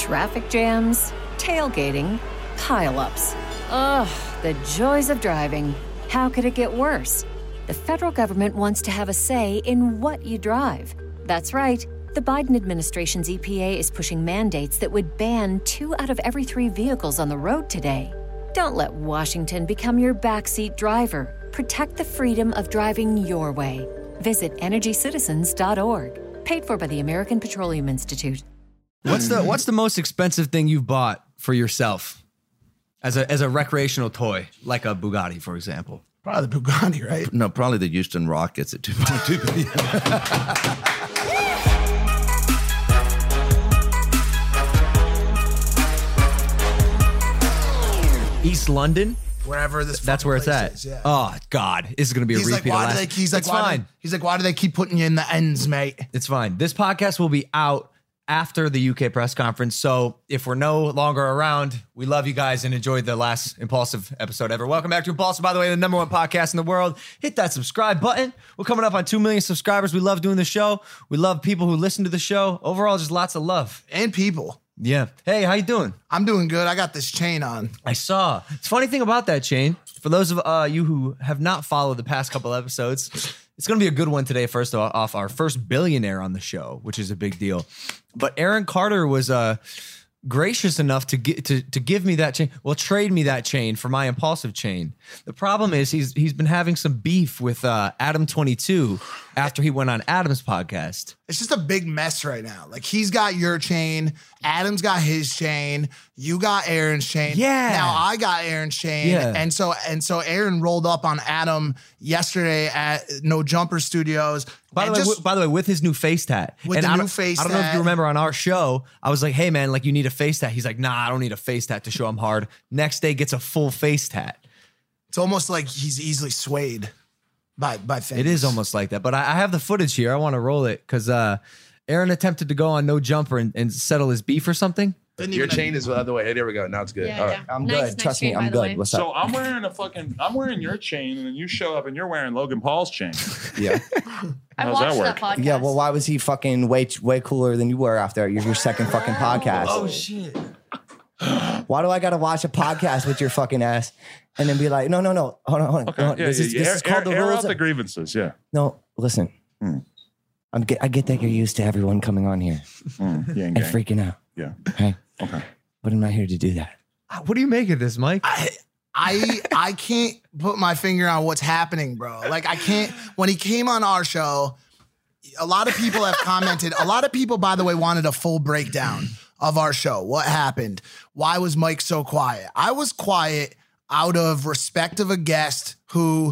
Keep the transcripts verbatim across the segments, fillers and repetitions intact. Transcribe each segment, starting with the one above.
Traffic jams, tailgating, pile-ups. Ugh, the joys of driving. How could it get worse? The federal government wants to have a say in what you drive. That's right. The Biden administration's E P A is pushing mandates that would ban two out of every three vehicles on the road today. Don't let Washington become your backseat driver. Protect the freedom of driving your way. Visit energy citizens dot org. Paid for by the American Petroleum Institute. What's the What's the most expensive thing you've bought for yourself as a as a recreational toy, like a Bugatti, for example? Probably the Bugatti, right? No, probably the Houston Rockets at two point two billion. East London, wherever this. That's where it's at. Is, yeah. Oh God, this is gonna be a he's repeat. Like, why of do last. they, he's like, it's why fine. Do, he's like, why do they keep putting you in the ends, mate? It's fine. This podcast will be out after the U K press conference. So if we're no longer around, we love you guys and enjoyed the last Impulsive episode ever. Welcome back to Impulsive, by the way, the number one podcast in the world. Hit that subscribe button. We're coming up on two million subscribers. We love doing the show. We love people who listen to the show. Overall, just lots of love. And people. Yeah. Hey, how you doing? I'm doing good. I got this chain on. I saw. It's funny thing about that chain, for those of uh, you who have not followed the past couple episodes, it's going to be a good one today. First off, our first billionaire on the show, which is a big deal. But Aaron Carter was uh, gracious enough to get to to give me that chain. Well, trade me that chain for my Impulsive chain. The problem is he's he's been having some beef with uh, Adam twenty-two after he went on Adam's podcast. It's just a big mess right now. Like, he's got your chain, Adam's got his chain, you got Aaron's chain. Yeah. Now I got Aaron's chain. Yeah. And so and so Aaron rolled up on Adam yesterday at No Jumper Studios. By the way, just, w- by the way, with his new face tat. With and the I new don't- face I don't know if tat. you remember on our show, I was like, hey man, like you need a face tat. He's like, nah, I don't need a face tat to show I'm hard. Next day gets a full face tat. It's almost like he's easily swayed by by things. It is almost like that. But I, I have the footage here. I want to roll it because uh, Aaron attempted to go on No Jumper and, and settle his beef or something. Didn't Your even- chain is the other way. Hey, there we go. Now it's good. Yeah, All right. yeah. I'm Nice, good. nice Trust me, chain, by I'm the way. good. What's So up? I'm wearing a fucking, I'm wearing your chain, and then you show up and you're wearing Logan Paul's chain. Yeah. I How's watched that that, work? podcast. Yeah, well, why was he fucking way way cooler than you were after your, your second fucking podcast? Oh shit! Why do I gotta watch a podcast with your fucking ass and then be like, no, no, no, hold on, hold on. Okay. hold on. Yeah, this yeah, is, yeah. this Air, is called the air, air rules. out the of- grievances. Yeah. no, listen. Hmm. I'm get, I get that you're used to everyone coming on here Mm, yang, and gang. freaking out. Yeah. Okay. Okay. But I'm not here to do that. What do you make of this, Mike? I I I can't put my finger on what's happening, bro. Like, I can't. When he came on our show, a lot of people have commented. A lot of people, by the way, wanted a full breakdown of our show. What happened? Why was Mike so quiet? I was quiet out of respect of a guest who,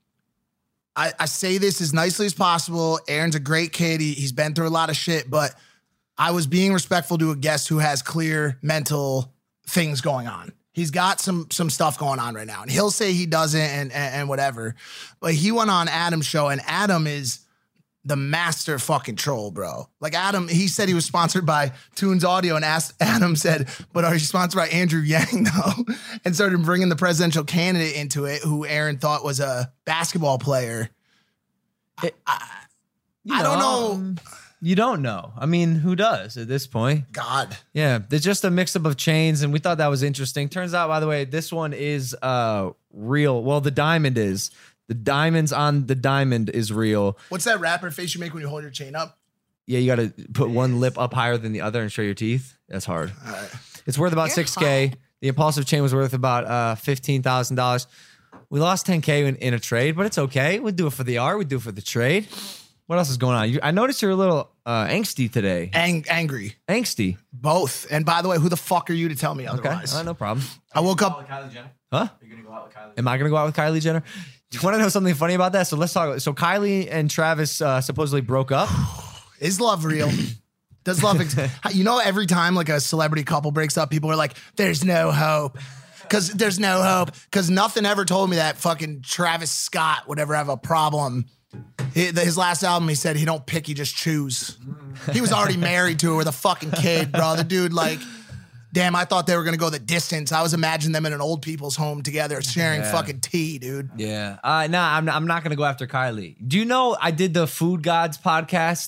I, I say this as nicely as possible. Aaron's a great kid. He, he's been through a lot of shit, but I was being respectful to a guest who has clear mental things going on. He's got some some stuff going on right now, and he'll say he doesn't and, and, and whatever. But he went on Adam's show, and Adam is the master fucking troll, bro. Like, Adam, he said he was sponsored by Tunes Audio, and asked Adam said, but are you sponsored by Andrew Yang though? And started bringing the presidential candidate into it, who Aaron thought was a basketball player. It- I, You I don't know. um, You don't know. I mean, who does at this point? God. Yeah, there's just a mix up of chains, and we thought that was interesting. Turns out, by the way, this one is uh real. Well, the diamond is. The diamonds on the diamond is real. What's that rapper face you make when you hold your chain up? Yeah, you got to put one lip up higher than the other and show your teeth. That's hard. All right. It's worth about six K. The Impulsive chain was worth about uh, fifteen thousand dollars. We lost ten K in, in a trade, but it's okay. We do it for the art. We do it for the trade. What else is going on? You, I noticed you're a little uh, angsty today. Ang- angry. Angsty. Both. And by the way, who the fuck are you to tell me Okay, otherwise? uh, no problem. I woke up. Huh? Am I gonna go out with Kylie Jenner? Do you want to know something funny about that? So let's talk. So Kylie and Travis uh, supposedly broke up. Is love real? Does love exist? You know, every time like a celebrity couple breaks up, people are like, there's no hope. Because there's no hope. Because nothing ever told me that fucking Travis Scott would ever have a problem. He, his last album, he said he don't pick, he just choose. He was already married to her with a fucking kid, bro. The dude, like, damn, I thought they were going to go the distance. I was imagining them in an old people's home together sharing Yeah. fucking tea, dude. Yeah. Uh, nah, I'm not, I'm not gonna go after Kylie. Do you know I did the Food Gods podcast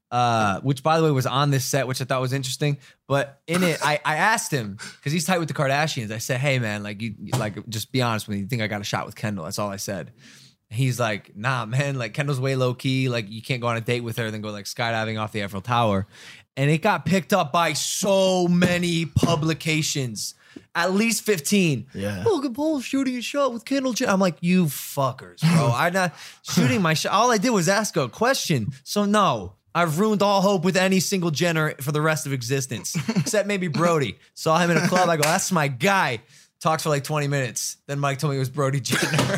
uh, which by the way was on this set, which I thought was interesting. But in it, I, I asked him because he's tight with the Kardashians. I said, "Hey man, like you, like just be honest with me. You think I got a shot with Kendall?" That's all I said. He's like, "Nah, man. Like Kendall's way low key. Like you can't go on a date with her, then go like skydiving off the Eiffel Tower." And it got picked up by so many publications. At least fifteen. Yeah. Logan Paul shooting a shot with Kendall Jenner. I'm like, you fuckers, bro. I'm not shooting my shot. All I did was ask a question. So no, I've ruined all hope with any single Jenner for the rest of existence, except maybe Brody. Saw him in a club. I go, that's my guy. Talks for like twenty minutes. Then Mike told me it was Brody Jenner.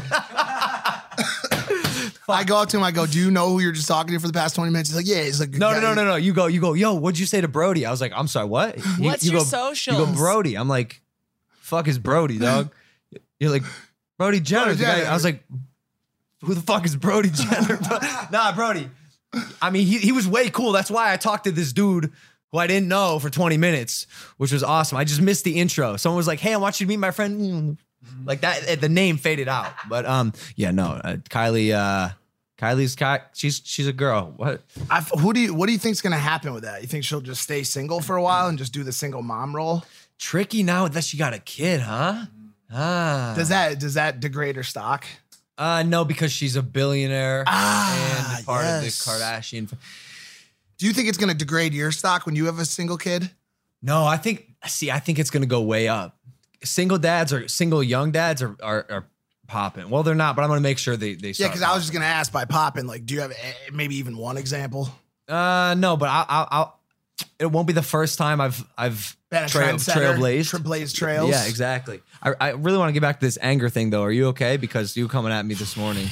I go up to him. I go, do you know who you're just talking to for the past twenty minutes? He's like, yeah. He's like, No, no, no, no, no. You go, you go, yo, what'd you say to Brody? I was like, I'm sorry, what? You, What's you your go, socials? You go, Brody. I'm like, fuck is Brody, dog? You're like, Brody Jenner. Brody the guy- Jenner. I was like, who the fuck is Brody Jenner? Nah, Brody. I mean, he, he was way cool. That's why I talked to this dude who I didn't know for twenty minutes, which was awesome. I just missed the intro. Someone was like, hey, I want you to meet my friend. Like that, the name faded out. But um, yeah, no, uh, Kylie, uh, Kylie's, Ky- she's she's a girl. What? I, who do you, what do you think's going to happen with that? You think she'll just stay single for a while and just do the single mom role? Tricky now that she got a kid, huh? Ah. Does that, does that degrade her stock? Uh, no, because she's a billionaire Ah, and part yes. of the Kardashian. Do you think it's going to degrade your stock when you have a single kid? No, I think, see, I think it's going to go way up. Single dads or single young dads are, are, are popping. Well, they're not, but I'm going to make sure they, they Yeah, start because I was just going to ask by popping, like, do you have eh, maybe even one example? Uh, no, but I, I, I'll, it won't be the first time I've, I've Been a trail, trendsetter, trailblazed. trailblazed trails. Yeah, exactly. I, I really want to get back to this anger thing though. Are you okay? Because you coming at me this morning.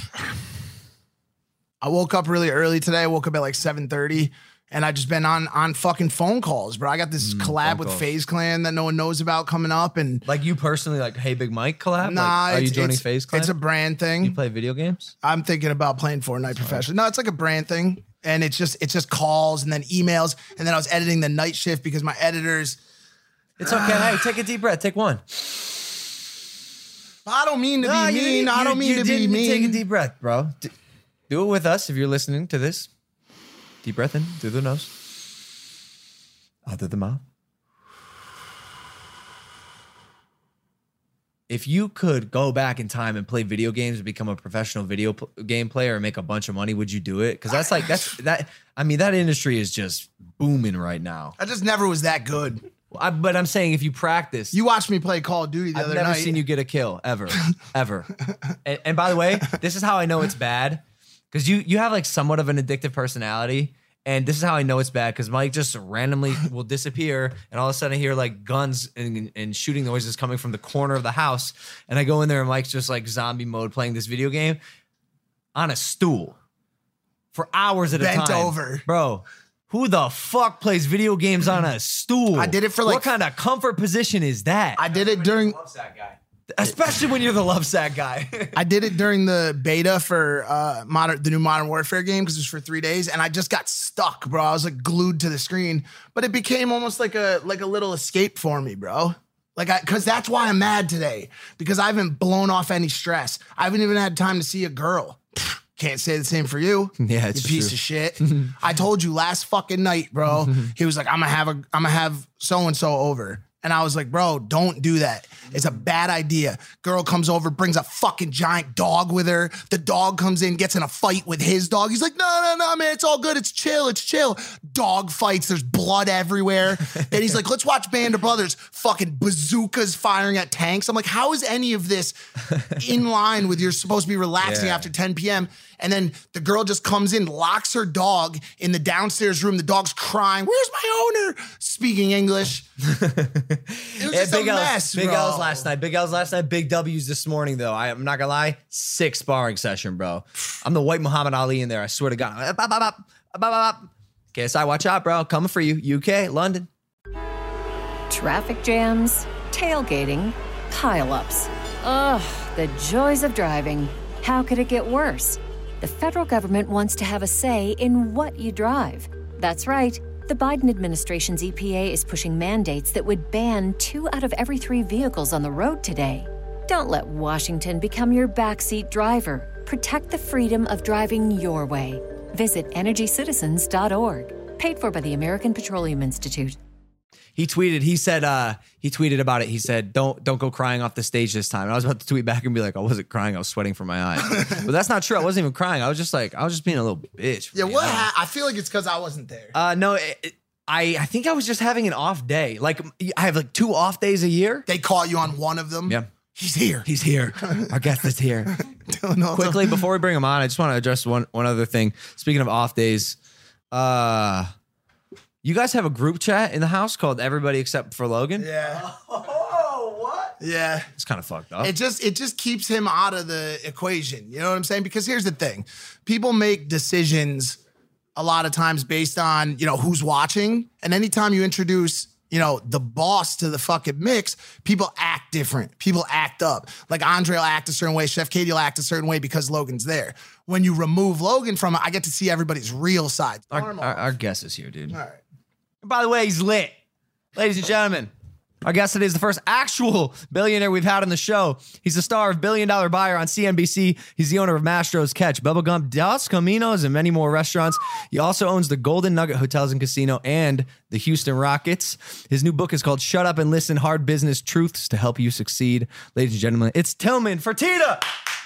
I woke up really early today. I woke up at like seven thirty. And I just been on on fucking phone calls, bro. I got this collab phone with calls. FaZe Clan that no one knows about coming up, and Like you personally, like, hey, Big Mike collab? nah, Like, are you it's, joining it's, FaZe Clan? it's a brand thing. You play video games? I'm thinking about playing Fortnite professionally. No, it's like a brand thing, and it's just it's just calls and then emails, and then I was editing the night shift because my editors. It's okay. Hey, take a deep breath. Take one. I don't mean to No, be you- mean. you- I don't mean you to be didn't mean. Take a deep breath, bro. D- do it with us if you're listening to this. Deep breath in through the nose, out through the mouth. If you could go back in time and play video games and become a professional video p- game player and make a bunch of money, would you do it? Because that's like that's that. I mean, that industry is just booming right now. I just never was that good. I, but I'm saying if you practice, You watched me play Call of Duty the I've other never night. seen you get a kill ever, ever. And, and by the way, this is how I know it's bad because you you have like somewhat of an addictive personality, and this is how I know it's bad because Mike just randomly will disappear, and all of a sudden I hear like guns and, and shooting noises coming from the corner of the house, and I go in there and Mike's just like zombie mode playing this video game on a stool for hours at Bent a time, over. bro. Who the fuck plays video games on a stool? I did it for, like- what kind of comfort position is that? I did it during Especially when you're the love sack guy. I did it during the beta for uh modern the new Modern Warfare game because it was for three days, and I just got stuck, bro. I was like glued to the screen, but it became almost like a like a little escape for me, bro. Like I, because that's why I'm mad today because I haven't blown off any stress. I haven't even had time to see a girl. Can't say the same for you. Yeah, it's you piece true. of shit. I told you last fucking night, bro. He was like, I'm gonna have a, I'm gonna have so and so over. And I was like, bro, don't do that. It's a bad idea. Girl comes over, brings a fucking giant dog with her. The dog comes in, gets in a fight with his dog. He's like, no, no, no, man, it's all good. It's chill. It's chill. Dog fights. There's blood everywhere. Then he's like, let's watch Band of Brothers. Fucking bazookas firing at tanks. I'm like, how is any of this in line with you're supposed to be relaxing Yeah. after ten p.m.? And then the girl just comes in, locks her dog in the downstairs room. The dog's crying. Where's my owner? Speaking English. It was Yeah, just big a L's, mess, big bro. L's last night. Big L's last night. Big W's this morning though. I, I'm not gonna lie. Sick sparring session, bro. I'm the white Muhammad Ali in there. I swear to God. Up, up, up, up, up, up, up. K S I, watch out, bro. Coming for you. U K, London. Traffic jams, tailgating, pileups. Ugh, the joys of driving. How could it get worse? The federal government wants to have a say in what you drive. That's right. The Biden administration's E P A is pushing mandates that would ban two out of every three vehicles on the road today. Don't let Washington become your backseat driver. Protect the freedom of driving your way. Visit energy citizens dot org. Paid for by the American Petroleum Institute. He tweeted, he said, uh, he tweeted about it. He said, don't don't go crying off the stage this time. And I was about to tweet back and be like, I wasn't crying. I was sweating from my eyes. But that's not true. I wasn't even crying. I was just like, I was just being a little bitch. Yeah, you what? know? Ha- I feel like it's because I wasn't there. Uh, no, it, it- I, I think I was just having an off day. Like I have like two off days a year. They caught you on one of them. Yeah. He's here. He's here. Our guest is here. Dylan also- Quickly, before we bring him on, I just want to address one one other thing. Speaking of off days, uh, you guys have a group chat in the house called Everybody Except for Logan? Yeah. Oh, what? Yeah. It's kind of fucked up. It just it just keeps him out of the equation. You know what I'm saying? Because here's the thing. People make decisions a lot of times based on, you know, who's watching. And anytime you introduce, you know, the boss to the fucking mix, people act different. People act up. Like Andre will act a certain way. Chef Katie will act a certain way because Logan's there. When you remove Logan from it, I get to see everybody's real side. our, Arm our, off. our guest is here, dude. All right. By the way, he's lit. Ladies and gentlemen, our guest today is the first actual billionaire we've had on the show. He's the star of Billion Dollar Buyer on C N B C. He's the owner of Mastro's Catch, Bubblegum, Dos Caminos, and many more restaurants. He also owns the Golden Nugget Hotels and Casino and the Houston Rockets. His new book is called Shut Up and Listen, Hard Business Truths to Help You Succeed. Ladies and gentlemen, it's Tillman Fertitta.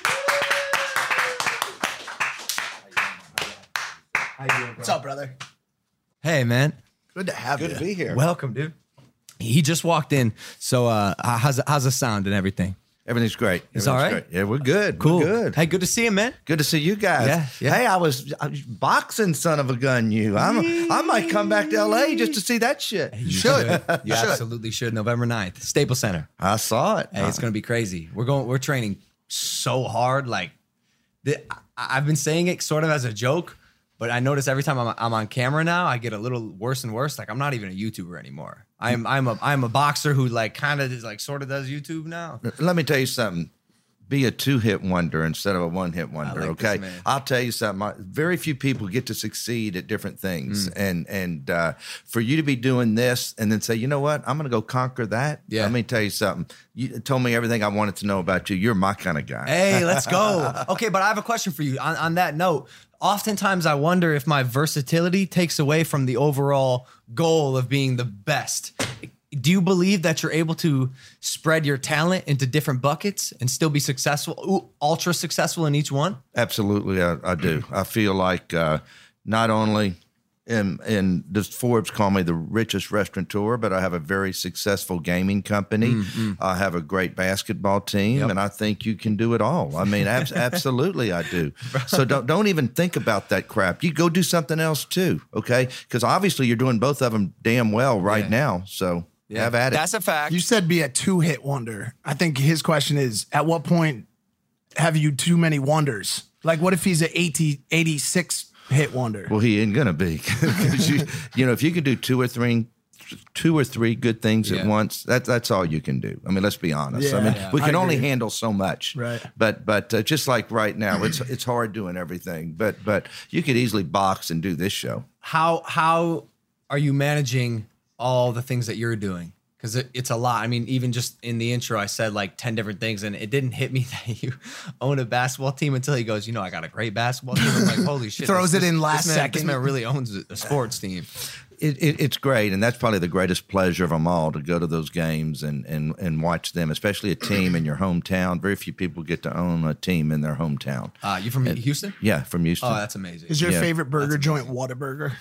What's up, brother? Hey, man. Good to have Good you. to be here. Welcome, dude. He just walked in. So uh, how's, how's the sound and everything? Everything's great. It's Everything's all right? great. Yeah, we're good. Cool. We're good. Hey, good to see you, man. Good to see you guys. Yeah, yeah. Hey, I was, I was boxing, son of a gun. You, I'm. I might come back to L A just to see that shit. You should. You should. absolutely should. November ninth, Staples Center. I saw it. Hey, it's gonna be crazy. We're going. We're training so hard. Like, the, I, I've been saying it sort of as a joke, but I notice every time I'm, I'm on camera now, I get a little worse and worse. Like, I'm not even a YouTuber anymore. I'm I'm a I'm a boxer who like kind of is like sort of does YouTube now. Let me tell you something. Be a two-hit wonder instead of a one-hit wonder, like okay? this, man. I'll tell you something. I- Very few people get to succeed at different things. Mm. And and uh, for you to be doing this and then say, you know what? I'm going to go conquer that. Yeah. Let me tell you something. You told me everything I wanted to know about you. You're my kind of guy. Hey, let's go. Okay, but I have a question for you. On, on that note, oftentimes I wonder if my versatility takes away from the overall goal of being the best. Do you believe that you're able to spread your talent into different buckets and still be successful, ooh, ultra successful in each one? Absolutely, I, I do. I feel like uh, not only in, in does Forbes call me the richest restaurateur, but I have a very successful gaming company. Mm-hmm. I have a great basketball team, Yep. and I think you can do it all. I mean, abs- absolutely, I do. So don't don't even think about that crap. You go do something else too, okay? Because obviously you're doing both of them damn well right Yeah. now. So have at it. That's a fact. You said be a two-hit wonder. I think his question is, at what point have you too many wonders? Like, what if he's an eighty, eighty-six hit wonder? Well, he ain't gonna be. 'Cause you, you know, if you can do two or three, two or three good things Yeah. at once, that, that's all you can do. I mean, let's be honest. I Yeah. mean, Yeah. we I can only agree. handle so much. Right. But but uh, just like right now, it's it's hard doing everything. But but you could easily box and do this show. How how are you managing all the things that you're doing? Because it, it's a lot. I mean, even just in the intro, I said like ten different things, and it didn't hit me that you own a basketball team until he goes, you know, I got a great basketball team. I'm like, holy shit. Throws this- it in this last man- second. This man really owns a, a sports team. It, it, it's great, and that's probably the greatest pleasure of them all to go to those games and, and, and watch them, especially a team in your hometown. Very few people get to own a team in their hometown. Uh, you from Houston? Yeah, from Houston. Oh, that's amazing. Is your Yeah. favorite burger joint Whataburger?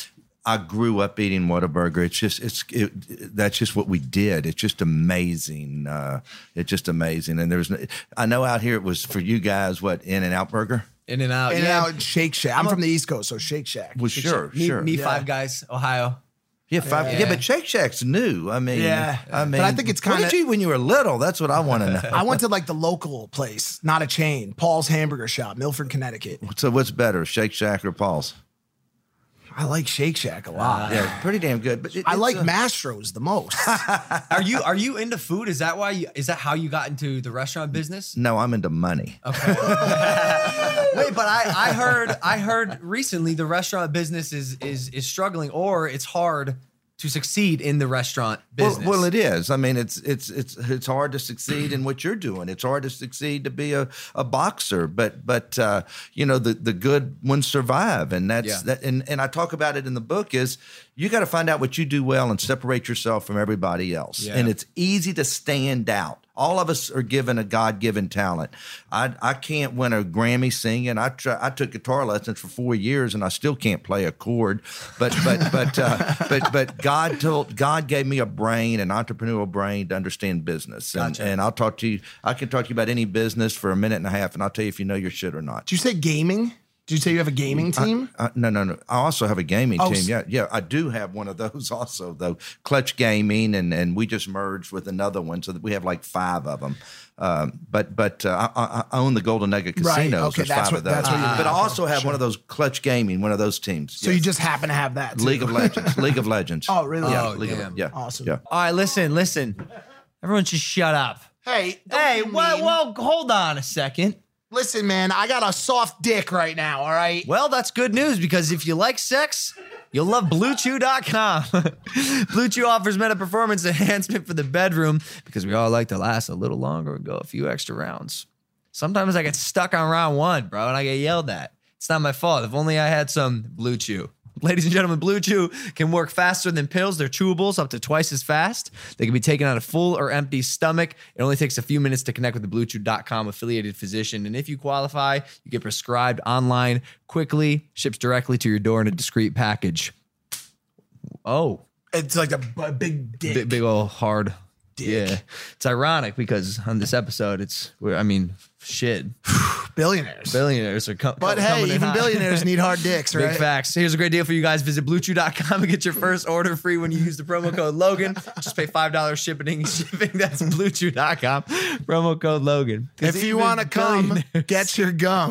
I grew up eating Whataburger. It's just it's it, that's just what we did. It's just amazing. Uh, it's just amazing. And there's, no, I know out here it was for you guys. What In and Out Burger? In and out. In and yeah. out Shake Shack. I'm from the East Coast, so Shake Shack. Well, sure, Me, sure. me yeah. Five Guys, Ohio. Yeah, five, yeah. Yeah. but Shake Shack's new. I mean, Yeah. I mean, But I think it's what kinda- did you eat when you were little? That's what I want to know. I went to like the local place, not a chain, Paul's Hamburger Shop, Milford, Connecticut. So what's better, Shake Shack or Paul's? I like Shake Shack a lot. Yeah, pretty damn good. But it, I it's, like uh, Mastro's the most. Are you are you into food? Is that why? You, is that how you got into the restaurant business? No, I'm into money. Wait, but I, I heard I heard recently the restaurant business is is is struggling, or it's hard to succeed in the restaurant Well, business. well, it is. I mean, it's it's it's it's hard to succeed in what you're doing. It's hard to succeed to be a, a boxer, but but uh, you know the the good ones survive, and that's Yeah. that. And and I talk about it in the book. Is you got to find out what you do well and separate yourself from everybody else. Yeah. And it's easy to stand out. All of us are given a God-given talent. I I can't win a Grammy singing. I try, I took guitar lessons for four years and I still can't play a chord. But but but uh, but but God told God gave me a brain, an entrepreneurial brain to understand business. And, Gotcha. and I'll talk to you. I can talk to you about any business for a minute and a half, and I'll tell you if you know your shit or not. Did you say gaming? Did you say you have a gaming team? Uh, no, no, no. I also have a gaming Oh, team. s- Yeah, yeah. I do have one of those also, though. Clutch Gaming, and and we just merged with another one, so that we have like five of them. Um, but but uh, I, I own the Golden Nugget Right, Casinos. okay, There's that's five what- of those. that's what you- but I okay, also have sure. one of those Clutch Gaming, one of those teams. So you just happen to have that. Too. League of Legends. League of Legends. Oh, really? Yeah. Oh, League damn. of, yeah. Awesome. Yeah. All right, listen, listen. Everyone just shut up. Hey, don't Hey, be well, mean. well, hold on a second. Listen, man, I got a soft dick right now. All right. Well, that's good news because if you like sex, you'll love Blue Chew dot com. Blue Chew offers meta performance enhancement for the bedroom because we all like to last a little longer and go a few extra rounds. Sometimes I get stuck on round one, bro, and I get yelled at. It's not my fault. If only I had some Blue Chew. Ladies and gentlemen, Blue Chew can work faster than pills. They're chewables up to twice as fast. They can be taken on a full or empty stomach. It only takes a few minutes to connect with the Blue Chew dot com affiliated physician. And if you qualify, you get prescribed online quickly, ships directly to your door in a discreet package. Oh, It's like a, a big dick. big, big old hard. Yeah. It's ironic because on this episode, it's, I mean, shit. Billionaires. Billionaires are co- But co- hey, coming in even hot. billionaires need hard dicks, Big right? facts. Here's a great deal for you guys. Visit Blue Chew dot com and get your first order free when you use the promo code Logan. Just pay five dollars shipping. Shipping. That's Blue Chew dot com. Promo code Logan. 'Cause If you even want to come, billionaires- get your gum.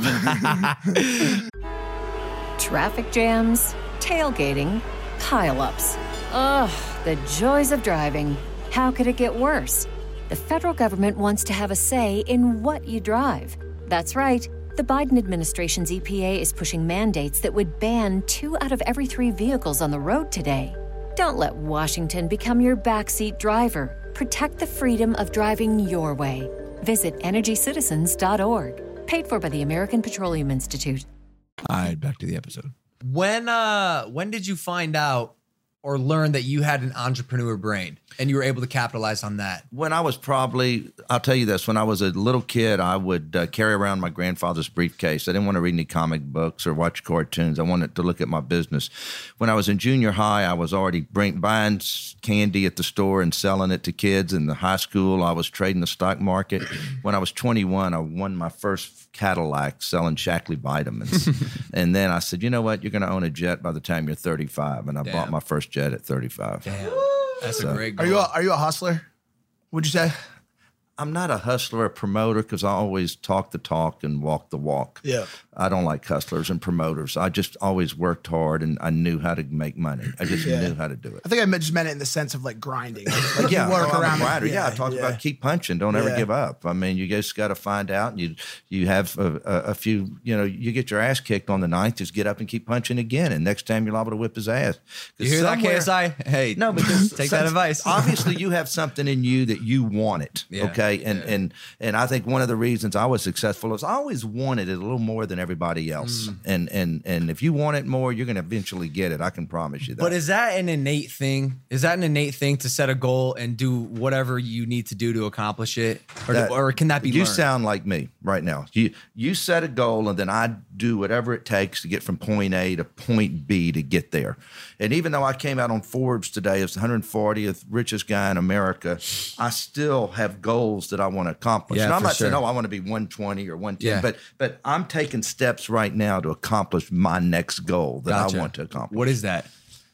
Traffic jams, tailgating, pileups. Ugh, the joys of driving. How could it get worse? The federal government wants to have a say in what you drive. That's right. The Biden administration's E P A is pushing mandates that would ban two out of every three vehicles on the road today. Don't let Washington become your backseat driver. Protect the freedom of driving your way. Visit energy citizens dot org. Paid for by the American Petroleum Institute. All right, back to the episode. When uh when did you find out or learn that you had an entrepreneur brain and you were able to capitalize on that? When I was probably, I'll tell you this, when I was a little kid, I would uh, carry around my grandfather's briefcase. I didn't want to read any comic books or watch cartoons. I wanted to look at my business. When I was in junior high, I was already bring, buying s- candy at the store and selling it to kids. In the high school, I was trading the stock market. When I was twenty-one, I won my first Cadillac selling Shackley vitamins. And then I said, you know what? You're going to own a jet by the time you're thirty-five. And I Damn. bought my first jet at thirty-five. Damn. That's a great goal. Are you a, are you a hustler? Would you say? I'm not a hustler, a promoter, because I always talk the talk and walk the walk. Yeah. I don't like hustlers and promoters. I just always worked hard and I knew how to make money. I just Yeah. knew how to do it. I think I meant- just meant it in the sense of like grinding. Like, like yeah, you work oh, I'm around. a grinder. Yeah, I yeah, talk yeah. about keep punching. Don't ever Yeah. give up. I mean, you just got to find out. And you you have a, a, a few. You know, you get your ass kicked on the ninth. Just get up and keep punching again. And next time you're liable to whip his ass. 'Cause You hear that, somewhere- K S I? Hey, No, because take that advice. Obviously, you have something in you that you want it. Yeah, Okay, and yeah. and and I think one of the reasons I was successful is I always wanted it a little more than everybody else. Mm. And and and if you want it more, you're going to eventually get it. I can promise you that. But is that an innate thing? Is that an innate thing to set a goal and do whatever you need to do to accomplish it, or, That- or can that be You learned? sound like me right now. You you set a goal, and then I do whatever it takes to get from point A to point B to get there. And even though I came out on Forbes today as the one hundred fortieth richest guy in America, I still have goals that I want to accomplish. Yeah, and I'm for not saying, sure. oh, I want to be one twenty or one ten, Yeah. but but I'm taking steps right now to accomplish my next goal that Gotcha. I want to accomplish. What is that?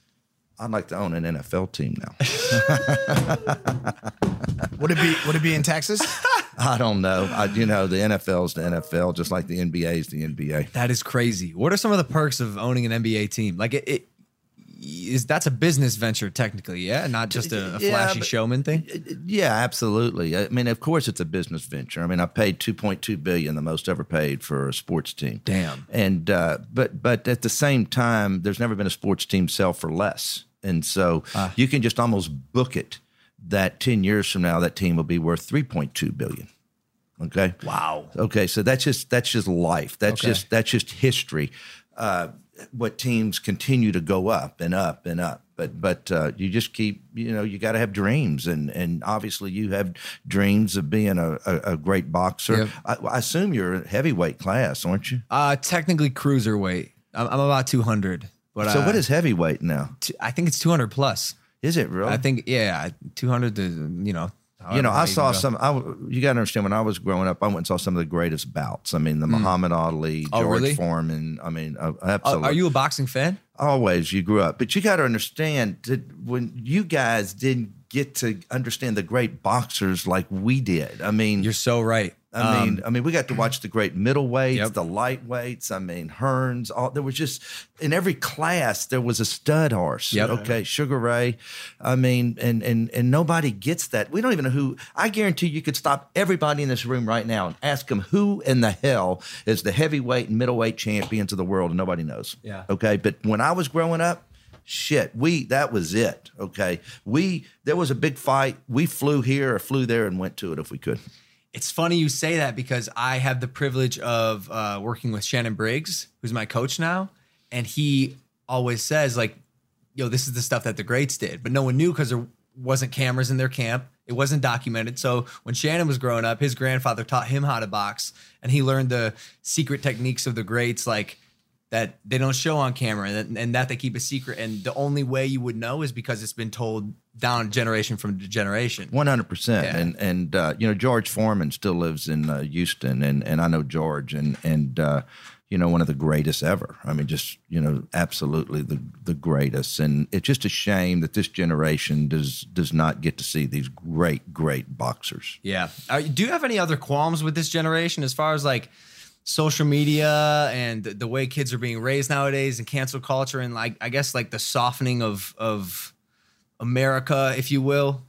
I'd like to own an N F L team now. Would it be Would it be in Texas? I don't know. I, you know, the N F L's the N F L, just like the N B A is the N B A. That is crazy. What are some of the perks of owning an N B A team? Like it, it is that's a business venture technically, yeah, not just a, a Yeah, flashy but- showman thing. Yeah, absolutely. I mean, of course, it's a business venture. I mean, I paid two point two billion, the most ever paid for a sports team. Damn. And uh, but but at the same time, there's never been a sports team sell for less. And so Ah. you can just almost book it that ten years from now, that team will be worth three point two billion. Okay. Wow. Okay. So that's just, that's just life. That's Okay. just, that's just history. Uh, what teams continue to go up and up and up. But, but uh, you just keep, you know, you got to have dreams. And, and obviously you have dreams of being a, a, a great boxer. Yep. I, I assume you're a heavyweight class, aren't you? Uh, technically cruiserweight. I'm, I'm about two hundred. But So uh, what is heavyweight now? t- I think it's two hundred plus. Is it really? I think, yeah, two hundred to, you know. You know, however I high saw can go. some. I, w- you got to understand. When I was growing up, I went and saw some of the greatest bouts. I mean, the Muhammad Ali, Oh, George really? Foreman. I mean, uh, Uh, absolutely. are you a boxing fan? Always, you grew up, but you got to understand that when you guys didn't get to understand the great boxers like we did. I mean, You're so right. I mean, Um, I mean, we got to watch the great middleweights, Yep. the lightweights. I mean, Hearns. All there was just in every class there was a stud horse. Yep. Okay, Sugar Ray. I mean, and and and nobody gets that. We don't even know who. I guarantee you could stop everybody in this room right now and ask them who in the hell is the heavyweight and middleweight champions of the world, and nobody knows. Yeah. Okay, but when I was growing up. Shit, we that was it. Okay, we there was a big fight. We flew here or flew there and went to it if we could. It's funny you say that because I have the privilege of uh, working with Shannon Briggs, who's my coach now. And he always says, like, yo, this is the stuff that the greats did. But no one knew because there wasn't cameras in their camp. It wasn't documented. So when Shannon was growing up, his grandfather taught him how to box. And he learned the secret techniques of the greats, like that they don't show on camera and that, and that they keep a secret. And the only way you would know is because it's been told down generation from generation. One hundred percent, Yeah. and and uh, you know George Foreman still lives in uh, Houston, and and I know George, and and uh, you know one of the greatest ever. I mean, just you know, absolutely the the greatest, and it's just a shame that this generation does does not get to see these great great boxers. Yeah. Are, do you have any other qualms with this generation as far as like social media and the way kids are being raised nowadays and cancel culture and like I guess like the softening of of America, if you will?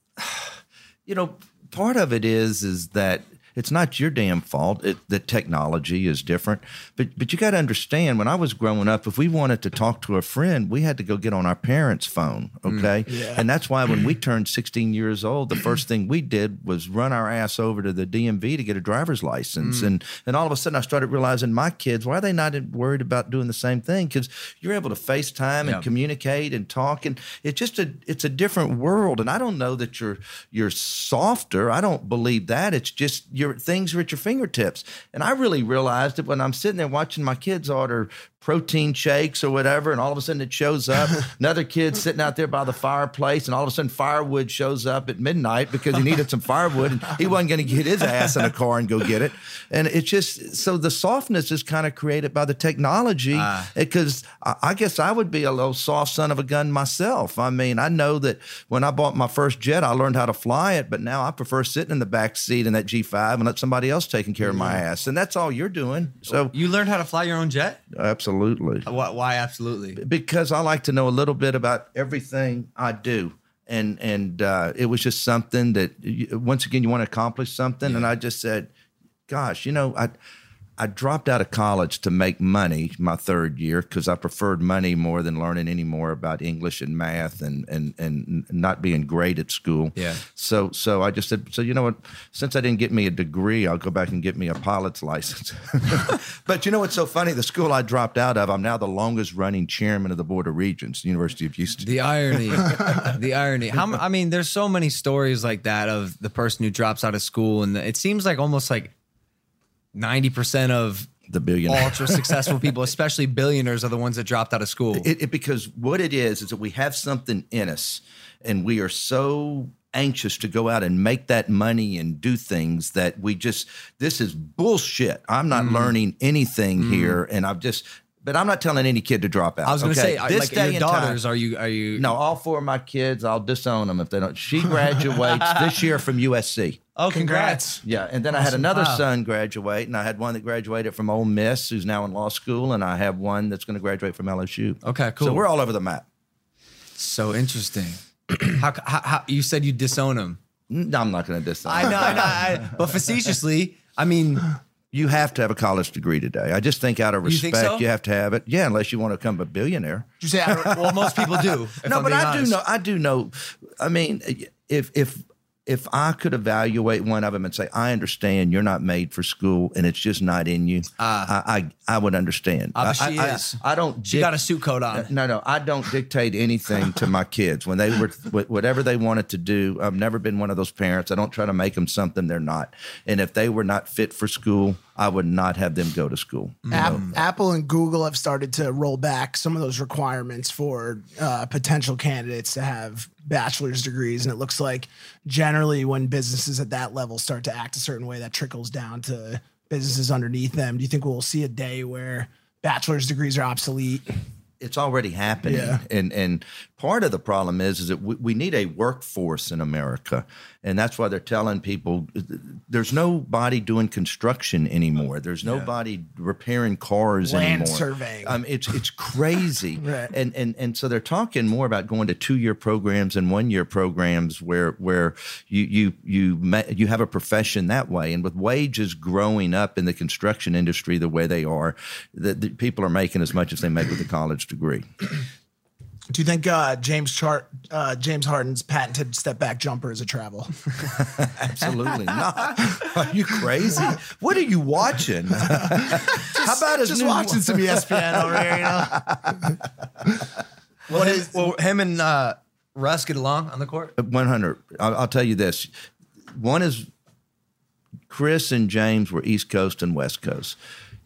You know, part of it is is that it's not your damn fault it, that technology is different. But but you got to understand, when I was growing up, if we wanted to talk to a friend, we had to go get on our parents' phone, okay? And that's why when we turned sixteen years old, the first thing we did was run our ass over to the D M V to get a driver's license. And and all of a sudden I started realizing my kids, why are they not worried about doing the same thing? Because you're able to FaceTime and Yeah. communicate and talk, and it's just a it's a different world. And I don't know that you're you're softer. I don't believe that. It's just your things are at your fingertips. And I really realized it when I'm sitting there watching my kids order protein shakes or whatever, and all of a sudden it shows up. Another kid sitting out there by the fireplace, and all of a sudden firewood shows up at midnight because he needed some firewood, and he wasn't going to get his ass in a car and go get it. And it's just so the softness is kind of created by the technology. Because I, I guess I would be a little soft son of a gun myself. I mean, I know that when I bought my first jet, I learned how to fly it, but now I prefer sitting in the back seat in that G five and let somebody else taking care of my ass. And that's all you're doing. So You learned how to fly your own jet? absolutely. Why, why absolutely? Because I like to know a little bit about everything I do. And and uh, it was just something that, you, once again, you want to accomplish something. And I just said, gosh, you know, I I dropped out of college to make money my third year because I preferred money more than learning any more about English and math and and and not being great at school. Yeah. So so I just said, so you know what? Since I didn't get me a degree, I'll go back and get me a pilot's license. But you know what's so funny? The school I dropped out of, I'm now the longest running chairman of the Board of Regents, the University of Houston. The irony, the irony. How m- I mean, there's so many stories like that of the person who drops out of school, and it seems like almost like ninety percent of The billionaire. ultra successful people, especially billionaires, are the ones that dropped out of school. It, it, because what it is is that we have something in us, and we are so anxious to go out and make that money and do things that we just, this is bullshit. I'm not learning anything here, and I've just, but I'm not telling any kid to drop out. I was going to okay? say, are- This like day your and daughters, time- are you? Are you? No, all four of my kids, I'll disown them if they don't. She graduates this year from U S C. Oh, congrats! Yeah, and then I had another Wow. son graduate, and I had one that graduated from Ole Miss, who's now in law school, and I have one that's going to graduate from L S U. Okay, cool. So we're all over the map. So interesting. how, how, how you said you disown them? No, I'm not going to disown. I know, I know. I, but facetiously, I mean, You have to have a college degree today. I just think out of You think respect, so? you have to have it. Yeah, unless you want to become a billionaire. Did you say I, Well, most people do. if No, I'm but being I do honest. know. I do know. I mean, if if if I could evaluate one of them and say, I understand you're not made for school and it's just not in you, I, I I would understand. Ah, but I, she I, is. I, I don't. She got a suit coat on. No, no, I don't dictate anything to my kids when they were wh- whatever they wanted to do. I've never been one of those parents. I don't try to make them something they're not. And if they were not fit for school, I would not have them go to school. App, Apple and Google have started to roll back some of those requirements for uh, potential candidates to have bachelor's degrees. And it looks like generally when businesses at that level start to act a certain way, that trickles down to businesses underneath them. Do you think we'll see a day where bachelor's degrees are obsolete? It's already happening. Yeah. And and part of the problem is, is that we, we need a workforce in America. And that's why they're telling people there's nobody doing construction anymore. There's nobody repairing cars Land anymore. surveying. Um, it's it's crazy. Right. And and and so they're talking more about going to two-year programs and one-year programs where where you you you ma- you have a profession that way. And with wages growing up in the construction industry the way they are, the, the people are making as much as they make with a college degree. Do you think uh, James Chart, uh, James Harden's patented step back jumper is a travel? Absolutely not. Are you crazy? What are you watching? How about his Just new watching some E S P N over here, you know? Well, him, well, him and uh, Russ get along on the court? one hundred. I'll, I'll tell you this. One is Chris and James were East Coast and West Coast.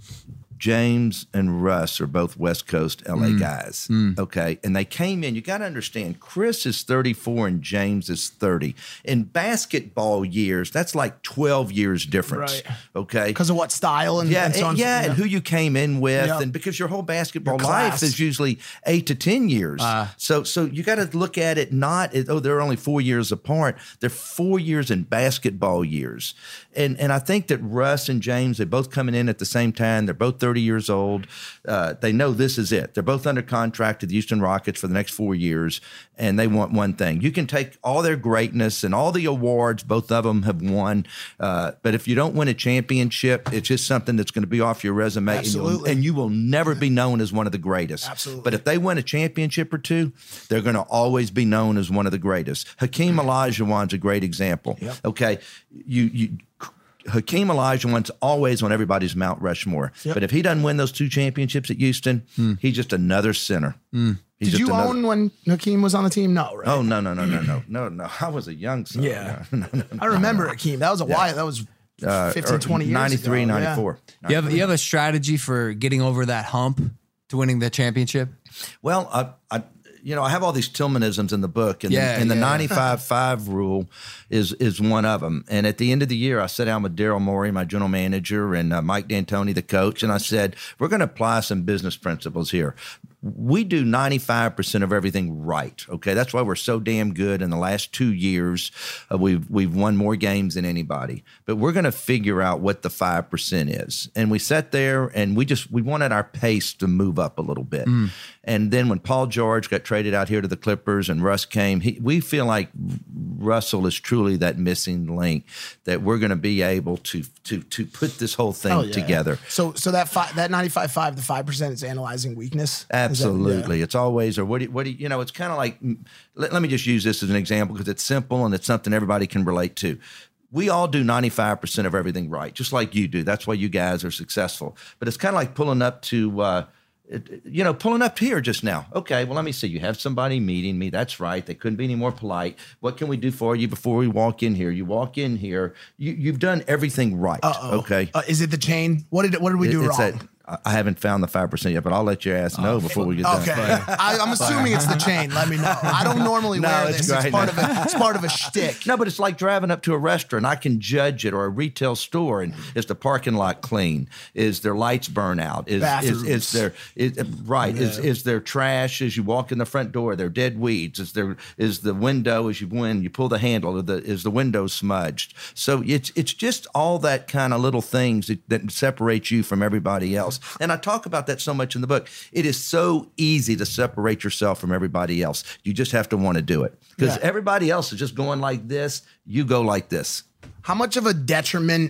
James and Russ are both West Coast L A Mm. guys. Okay. And they came in. You got to understand, Chris is thirty-four and James is thirty. In basketball years, that's like twelve years difference. Right. Okay. Because of what style and, Yeah, and so on. and, yeah, and who you came in with, Yep. and because your whole basketball Your life class. is usually eight to ten years. so, so you got to look at it not as, oh, they're only four years apart. They're four years in basketball years, and and I think that Russ and James, they're both coming in at the same time. They're both thirty years old. Uh, they know this is it. They're both under contract to the Houston Rockets for the next four years, and they want one thing. You can take all their greatness and all the awards both of them have won, uh, but if you don't win a championship, it's just something that's going to be off your resume, and you'll- Absolutely. and you will never be known as one of the greatest. Absolutely. But if they win a championship or two, they're going to always be known as one of the greatest. Hakeem Olajuwon's a great example. Okay, you you. Hakeem Olajuwon's always on everybody's Mount Rushmore. Yep. But if he doesn't win those two championships at Houston, he's just another center. He's Did just you another- own when Hakeem was on the team? No, right? Oh, no, no, no, no, no, no, no. I was a young son. Yeah. No, no, no, I remember Hakeem. That was a while. That was Uh, fifteen, or twenty years ninety-three, ago. Yeah. ninety-four. You have you have a strategy for getting over that hump to winning the championship? Well, I, I, you know, I have all these Tillmanisms in the book, and, Yeah, the, and the yeah. ninety-five five rule is is one of them. And at the end of the year, I sat down with Daryl Morey, my general manager, and uh, Mike D'Antoni, the coach, and I said, we're going to apply some business principles here. We do ninety-five percent of everything right. Okay, that's why we're so damn good. In the last two years, uh, we've we've won more games than anybody. But we're going to figure out what the five percent is. And we sat there and we just we wanted our pace to move up a little bit. And then when Paul George got traded out here to the Clippers and Russ came, he, we feel like Russell is truly that missing link that we're going to be able to to to put this whole thing Oh, yeah. together. So, so that fi- that ninety-five five, the five percent is analyzing weakness. Is that- Absolutely. yeah. It's always, or what do you, what do you, you know, it's kind of like, mm, let, let me just use this as an example because it's simple and it's something everybody can relate to. We all do ninety-five percent of everything right, just like you do. That's why you guys are successful. But it's kind of like pulling up to, uh, it- you know, pulling up here just now. Okay, well, let me see. You have somebody meeting me. That's right. They couldn't be any more polite. What can we do for you before we walk in here? You walk in here. You, you've done everything right. Uh-oh. Okay. Uh, is it the chain? What did what did we do It- wrong? it's that- I- I haven't found the five percent yet, but I'll let your ass know before we get done. Okay, I, I'm assuming it's the chain. Let me know. I don't normally No, wear it's this. It's great. part of a it's part of a shtick. No, but it's like driving up to a restaurant. I can judge it, or a retail store, and is the parking lot clean? Is their lights burn out? Is is, is there is, right? Is is there trash as you walk in the front door? Are there dead weeds? Is there is the window as you when you pull the handle? Is the is the window smudged? So it's it's just all that kind of little things that, that separate you from everybody else. And I talk about that so much in the book. It is so easy to separate yourself from everybody else. You just have to want to do it because Yeah. everybody else is just going like this. You go like this. How much of a detriment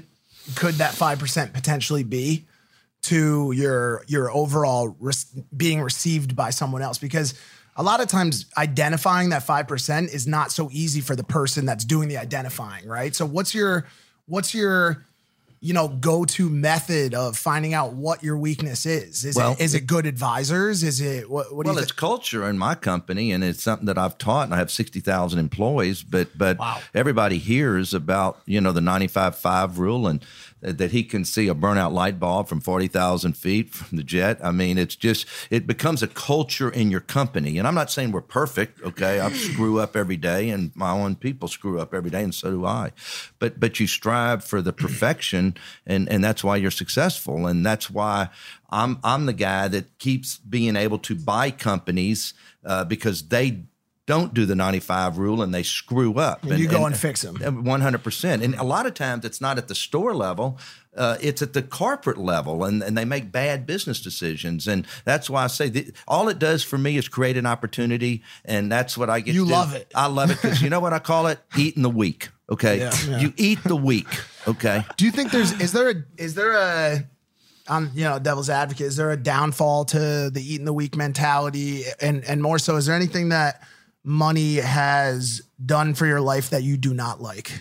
could that five percent potentially be to your your overall res- being received by someone else? Because a lot of times identifying that five percent is not so easy for the person that's doing the identifying, right? So what's your what's your you know, go-to method of finding out what your weakness is? Is Well, it is it good advisors? Is it what? What do Well, you it's think? culture in my company, and it's something that I've taught. And I have sixty thousand employees, but but everybody hears about you know the ninety-five five rule and that he can see a burnout light bulb from forty thousand feet from the jet. I mean, it's just it becomes a culture in your company. And I'm not saying we're perfect. Okay, I screw up every day, and my own people screw up every day, and so do I. But but you strive for the perfection, and and that's why you're successful, and that's why I'm I'm the guy that keeps being able to buy companies uh, because they don't do the ninety-five rule and they screw up. And you go and fix them. one hundred percent. And a lot of times it's not at the store level, uh, it's at the corporate level, and, and they make bad business decisions. And that's why I say the, all it does for me is create an opportunity, and that's what I get You to do. love it. I love it because you know what I call it? Eating the week. Okay. Yeah, yeah. You eat the week. Okay. Do you think there's is there a is there a I'm you know devil's advocate, is there a downfall to the eating the week mentality, and and more so, is there anything that money has done for your life that you do not like?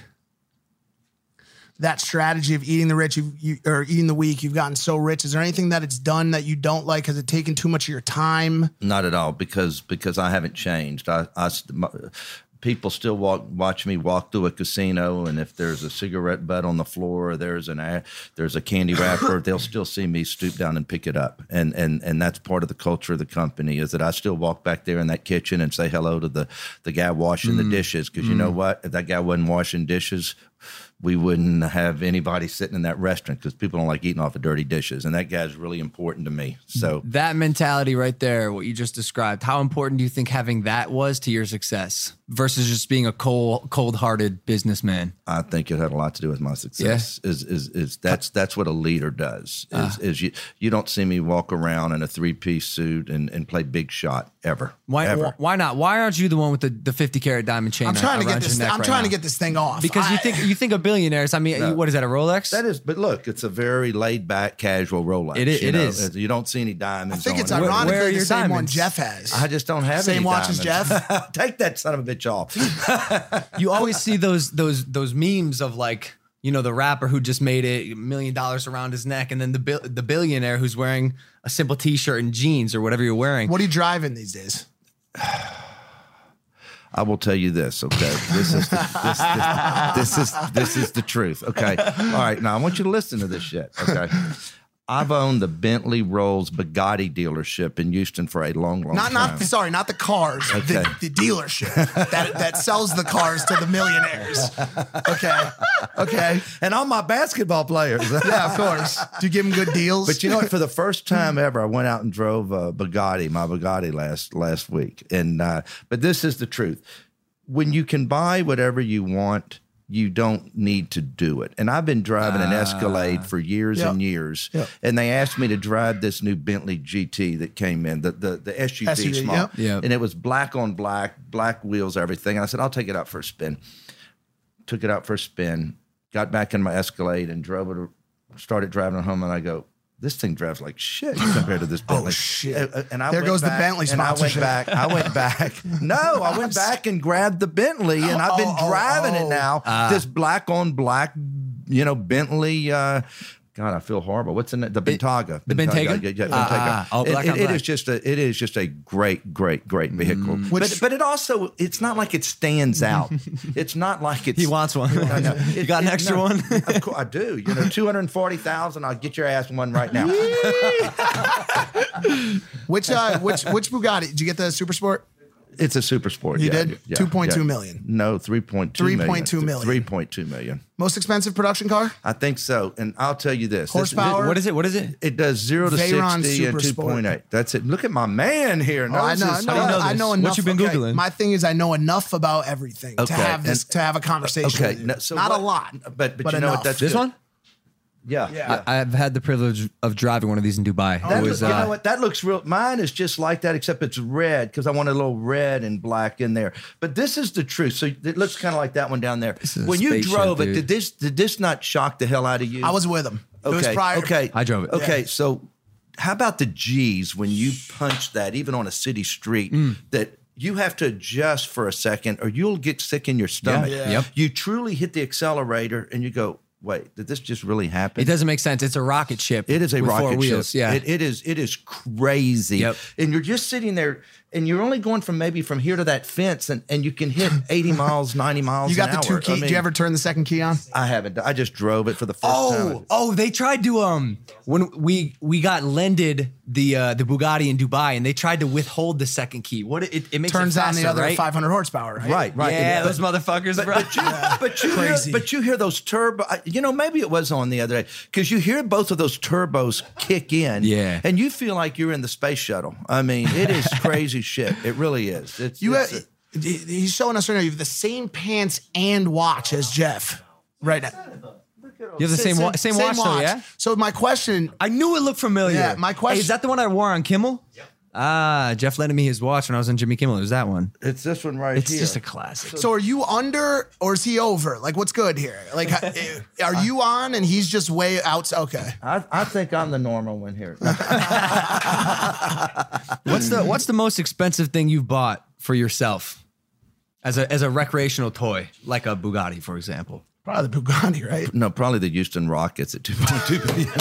That strategy of eating the rich you, you, or eating the weak, you've gotten so rich. Is there anything that it's done that you don't like? Has it taken too much of your time? Not at all, because because I haven't changed. I, I my, people still walk watch me walk through a casino, and if there's a cigarette butt on the floor, or there's an a, there's a candy wrapper, they'll still see me stoop down and pick it up. And and and that's part of the culture of the company, is that I still walk back there in that kitchen and say hello to the the guy washing Mm. the dishes, because you know what? If that guy wasn't washing dishes, we wouldn't have anybody sitting in that restaurant, because people don't like eating off of dirty dishes. And that guy's really important to me. So That mentality right there, what you just described, how important do you think having that was to your success versus just being a cold, cold-hearted businessman? I think it had a lot to do with my success. Is is is that's that's what a leader does. Is, Uh. is you you don't see me walk around in a three-piece suit and, and play big shot ever. Why? Ever. Why not? Why aren't you the one with the, the fifty carat diamond chain? I'm trying to around get this. your neck I'm right trying to now? get this thing off because you I- think you think of billionaires. I mean, No. what is that? A Rolex? That is, but look, it's a very laid back, casual Rolex. It is- you it know? is. You don't see any diamonds. I think on it's it. Where- ironically where are the your same one diamonds? Jeff has. I just don't have Same any watch as diamonds. Take that son of a bitch off. You always see those those those memes of like, you know, the rapper who just made it a million dollars around his neck, and then the bil- the billionaire who's wearing a simple t-shirt and jeans or whatever you're wearing. What are you driving these days? I will tell you this, okay? This is the, this, this, this is this is the truth, okay? All right, now I want you to listen to this shit, okay? I've owned the Bentley Rolls Bugatti dealership in Houston for a long, long Not time. not sorry, not the cars. Okay. The, the dealership that that sells the cars to the millionaires. Okay, okay. And all my basketball players. Yeah, of course. Do you give them good deals? But you know what? For the first time ever, I went out and drove a Bugatti, my Bugatti last last week. And uh, but this is the truth: when you can buy whatever you want, you don't need to do it. And I've been driving an Escalade for years Yep. and years. Yep. And they asked me to drive this new Bentley G T that came in, the the, the S U V S U V, small. yep. Yep. And it was black on black, black wheels, everything. And I said, I'll take it out for a spin. Took it out for a spin, got back in my Escalade and drove it, started driving it home. And I go, this thing drives like shit compared to this Bentley. Oh, shit. Uh, And I There went goes the back, Bentley and I went sponsorship. back. I went back. No, I went back and grabbed the Bentley, and I've been Oh, oh, driving oh. it now. This black on black, you know, Bentley. Uh, God, I feel horrible. What's in it? The Bentayga. The Bentayga? Yeah, yeah, Ah, Bentayga. ah, oh, It- black it- on it black. is just a. It is just a great, great, great vehicle. Which- but but it also, it's not like it stands out. It's not like it's. He wants one. I know. You got an extra no, one? Of course, I do. You know, two hundred forty thousand. I'll get your ass one right now. which uh, which which Bugatti? Did you get the Super Sport? It's a super sport. You yeah, did? yeah, two point two yeah. million. No, three point two million. three point two million. three point two million. Most expensive production car? I think so. And I'll tell you this. This- Horsepower? What is it? What is it? It does zero to Veyron sixty in Super two Sport. point eight. That's it. Look at my man here. Oh, I Knows know, I his know, How do you know I this? know What enough. you been okay, Googling? My thing is, I know enough about everything Okay, to have this and- to have a conversation. Okay, with you. no, so not what- a lot, but but, but you know enough. what? That's This good. one? Yeah, yeah. I, I've had the privilege of driving one of these in Dubai. That It look- was, you uh, know what? That looks real. Mine is just like that, except it's red because I want a little red and black in there. But this is the truth. So it looks kind of like that one down there. is a When you spaceship, drove it, dude. did this did this not shock the hell out of you? I was with him. It was okay. prior. Okay, I drove it. Okay, so how about the G's when you punch that, even on a city street, Mm. that you have to adjust for a second, or you'll get sick in your stomach. Yeah. Yep. You truly hit the accelerator, and you go, "Wait, did this just really happen?" it doesn't make sense. It's a rocket ship. It is a with rocket four ship. wheels. Yeah. It, it is. It is crazy. Yep. And you're just sitting there, and you're only going from maybe from here to that fence, and, and you can hit eighty miles, ninety miles. You got an the two hour. key. I Did mean, you ever turn the second key on? I haven't. I just drove it for the first Oh, time. oh! They tried to um when we we got lended the uh, the Bugatti in Dubai, and they tried to withhold the second key. What it, it makes Turns it on faster, the other right? five hundred horsepower, right? Right, right. Yeah, But- those motherfuckers, But, bro. but you, but you, hear, Crazy. but you hear those turbo. I- You know, maybe it was on the other day because you hear both of those turbos kick in. Yeah. and you feel like you're in the space shuttle. I mean, it is crazy shit. It really is. It's You it's have, he's showing us right now. You have the same pants and watch as Jeff right now. You have the same wa- same, watch, though, yeah. So my question, I knew it looked familiar. Yeah, my question- Hey, is that the one I wore on Kimmel? Yep. Ah, Jeff lended me his watch when I was on Jimmy Kimmel. It was that one. it's this one right It's here. just a classic. so are you under or is he over? Like, what's good here? Like, eh, are you on and he's just way out? Okay. I, I think I'm the normal one here. What's the What's the most expensive thing you've bought for yourself as a as a recreational toy, like a Bugatti, for example? Probably the Bugatti, right? No, probably the Houston Rockets at two point two billion.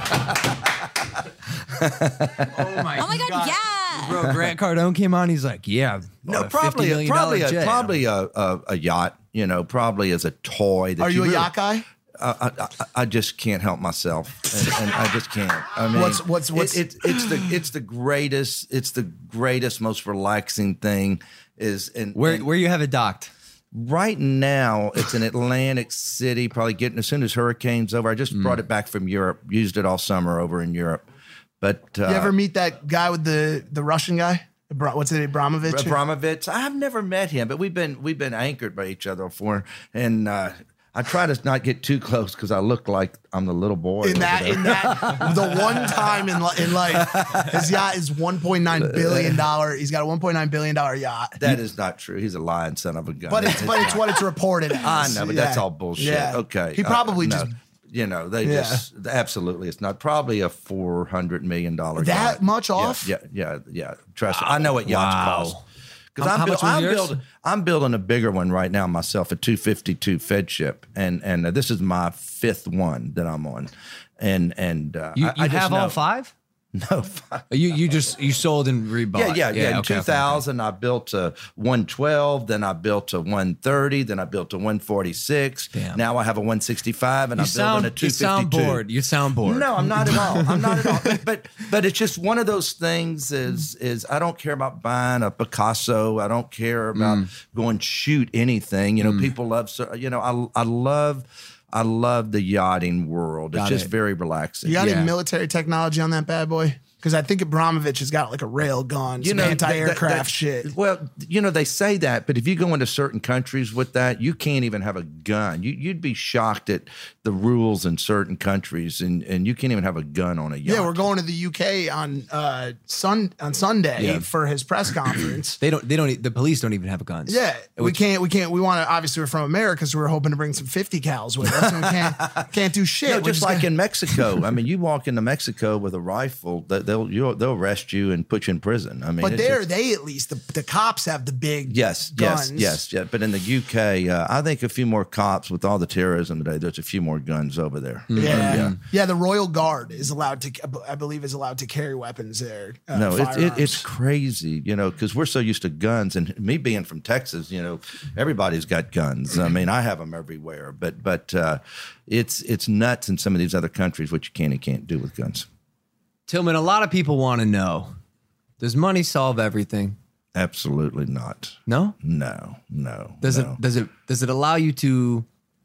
Oh my, Oh my God, yeah. Bro, Grant Cardone came on. He's like, "Yeah, No, bought a probably, fifty a, million probably, dollar a, jet." probably a, a, a yacht. You know, probably as a toy. That Are you a really- yacht guy? I, I, I just can't help myself, and, and I just can't. I mean, What's- what's- what's- it, it, it's the it's the greatest it's the greatest most relaxing thing is and Where and Where you have it docked? right now it's in Atlantic City. Probably getting as soon as hurricane's over. I just Mm. brought it back from Europe. Used it all summer over in Europe. But uh, You ever meet that guy with the the Russian guy? Abra- What's it, Abramovich? Abramovich. I've never met him, but we've been we've been anchored by each other before, and uh, I try to not get too close because I look like I'm the little boy in over that, there. in that, the one time in, li- in life, his yacht is one point nine billion dollars. He's got a one point nine billion dollars yacht. That is not true. He's a lying son of a gun. But it's but it's what it's reported as. I know, but that's Yeah. all bullshit. Yeah. Okay, He probably Uh, no. just you know they Yeah. just absolutely it's not probably a four hundred million dollar That yacht. much Yeah, off? Yeah, yeah, yeah. Trust me, I know what yachts Wow. cost. Because How- I'm, how buil- much was I'm yours? building I'm building a bigger one right now myself, a two fifty-two Fed ship, and and uh, this is my fifth one that I'm on, and and uh, You, I, you I just have all know- five? No, five. You you just you sold and rebought. Yeah, yeah, yeah. In okay, okay, two thousand, I built a one twelve, then I built a one thirty, then I built a one forty-six. Damn. Now I have a one sixty-five, and You I'm sound building a you two fifty-two. sound bored. You sound bored. No, I'm not at all. I'm not at all. But, but but it's just one of those things. Is is I don't care about buying a Picasso. I don't care about Mm. going shoot anything. You know, people love. so- You know, I I love. I love the yachting world. It's Got just it. very relaxing. You got Yeah. any military technology on that bad boy? Because I think Abramovich has got like a rail gun, some that- anti-aircraft that- that- shit. Well, you know, they say that, but if you go into certain countries with that, you can't even have a gun. You, you'd be shocked at the rules in certain countries, and, and you can't even have a gun on a yacht. Yeah, we're going to the U K on uh, sun on Sunday Yeah. for his press conference. They don't. They don't. e- The police don't even have guns. Yeah, we can't. We can't. We want to. Obviously, we're from America, so we're hoping to bring some fifty cals with us. And we can't. Can't do shit. No, We're just like gonna- in Mexico. I mean, you walk into Mexico with a rifle, that they'll you'll, they'll arrest you and put you in prison. I mean, But it's there, just- they at least the, the cops have the big Yes, guns. yes, yes, yeah. But in the U K, uh, I think a few more cops with all the terrorism today. There's a few more guns over there. Yeah. yeah, The Royal Guard is allowed to. I believe is allowed to carry weapons there. Uh, No, it's it, firearms. it's crazy, you know, because we're so used to guns, and me being from Texas, you know, everybody's got guns. I mean, I have them everywhere, but but uh, it's it's nuts in some of these other countries what you can and can't do with guns. Tillman, a lot of people want to know: does money solve everything? Absolutely not. No. No, no. Does no. it? Does it? Does it allow you to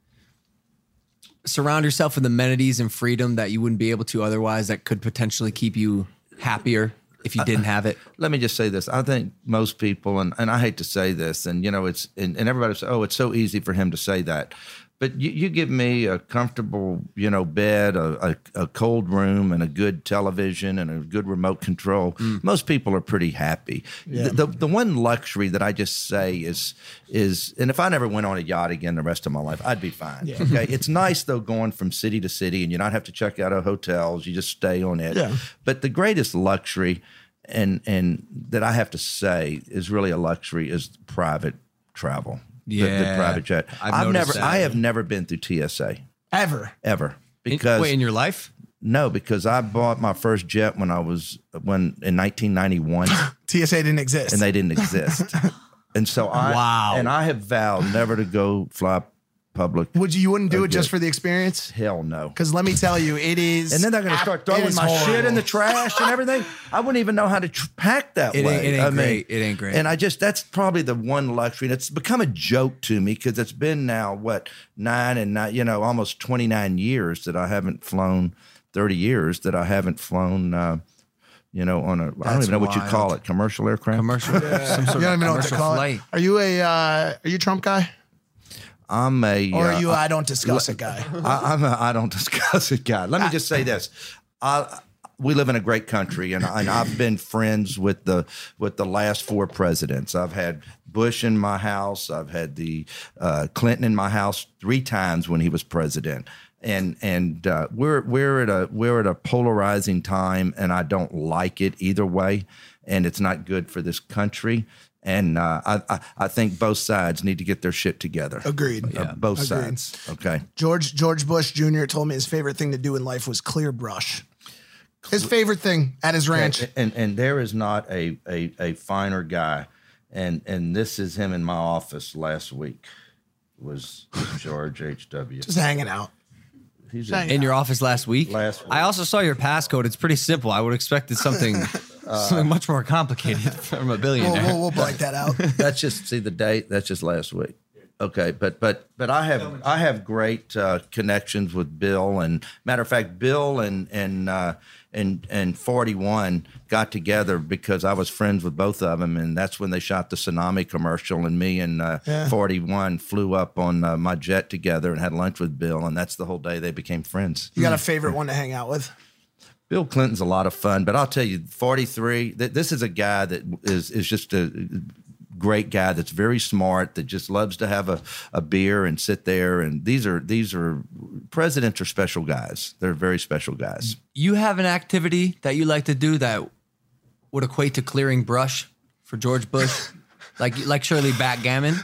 surround yourself with amenities and freedom that you wouldn't be able to otherwise? That could potentially keep you happier if you didn't have it. Let me just say this. I think most people, and, and I hate to say this, and you know, it's and, and everybody says, oh, it's so easy for him to say that. but you, you give me a comfortable, you know, bed, a, a, a cold room, and a good television and a good remote control. Mm. Most people are pretty happy. Yeah. The, the the one luxury that I just say is is, and if I never went on a yacht again the rest of my life, I'd be fine. Yeah. Okay, it's nice though going from city to city, and you don't have to check out of hotels. You just stay on it. Yeah. But the greatest luxury, and and that I have to say is really a luxury, is private travel. Yeah, the, the private jet. I've, I've never, that. I have never been through T S A ever, ever. Because in, wait, in your life? No, because I bought my first jet when I was when in nineteen ninety-one. T S A didn't exist, and they didn't exist. And so I wow, and I have vowed never to go fly public. Would you? You wouldn't do it just for the experience? Hell no. Because let me tell you, it is. And then they're going to start throwing my horrible. shit in the trash and everything. I wouldn't even know how to tr- pack that it way. Ain't, it ain't I great. Mean, it ain't great. And I just that's probably the one luxury, and it's become a joke to me because it's been now what nine and nine, you know, almost twenty nine years that I haven't flown. Thirty years that I haven't flown. Uh, You know, on a That's I don't even know wild. what you call it, commercial aircraft, commercial, yeah. some sort you don't of even know what to call flight. It. Are you a uh, are you a Trump guy? I'm a, or are you? Uh, I don't discuss it guy. I, I'm a I don't discuss it guy. Let me just say this: I, we live in a great country, and, and I've been friends with the with the last four presidents. I've had Bush in my house. I've had the uh, Clinton in my house three times when he was president. And and uh, we're we're at a we're at a polarizing time, and I don't like it either way, and it's not good for this country. And uh, I, I I think both sides need to get their shit together. Agreed. Uh, yeah. Both Agreed. sides. Okay. George George Bush Junior told me his favorite thing to do in life was clear brush. His favorite thing at his ranch. And and, and there is not a, a a finer guy, and and this is him in my office last week. Was George H W. Just hanging out. He's in your office last week? Last week. I also saw your passcode. It's pretty simple. I would have expected something uh, something much more complicated from a billionaire. We'll, we'll, we'll blank that out. That's just see the date. That's just last week. Okay, but but but I have I have great uh, connections with Bill, and matter of fact, Bill and and uh, and and forty-one got together because I was friends with both of them, and that's when they shot the tsunami commercial, and me and uh, yeah. forty-one flew up on uh, my jet together and had lunch with Bill, and that's the whole day they became friends. You got a favorite one to hang out with? Bill Clinton's a lot of fun, but I'll tell you, forty-three. Th- this is a guy that is is just a great guy that's very smart, that just loves to have a, a beer and sit there. And these are these are presidents are special guys. They're very special guys. You have an activity that you like to do that would equate to clearing brush for George Bush, like like surely backgammon.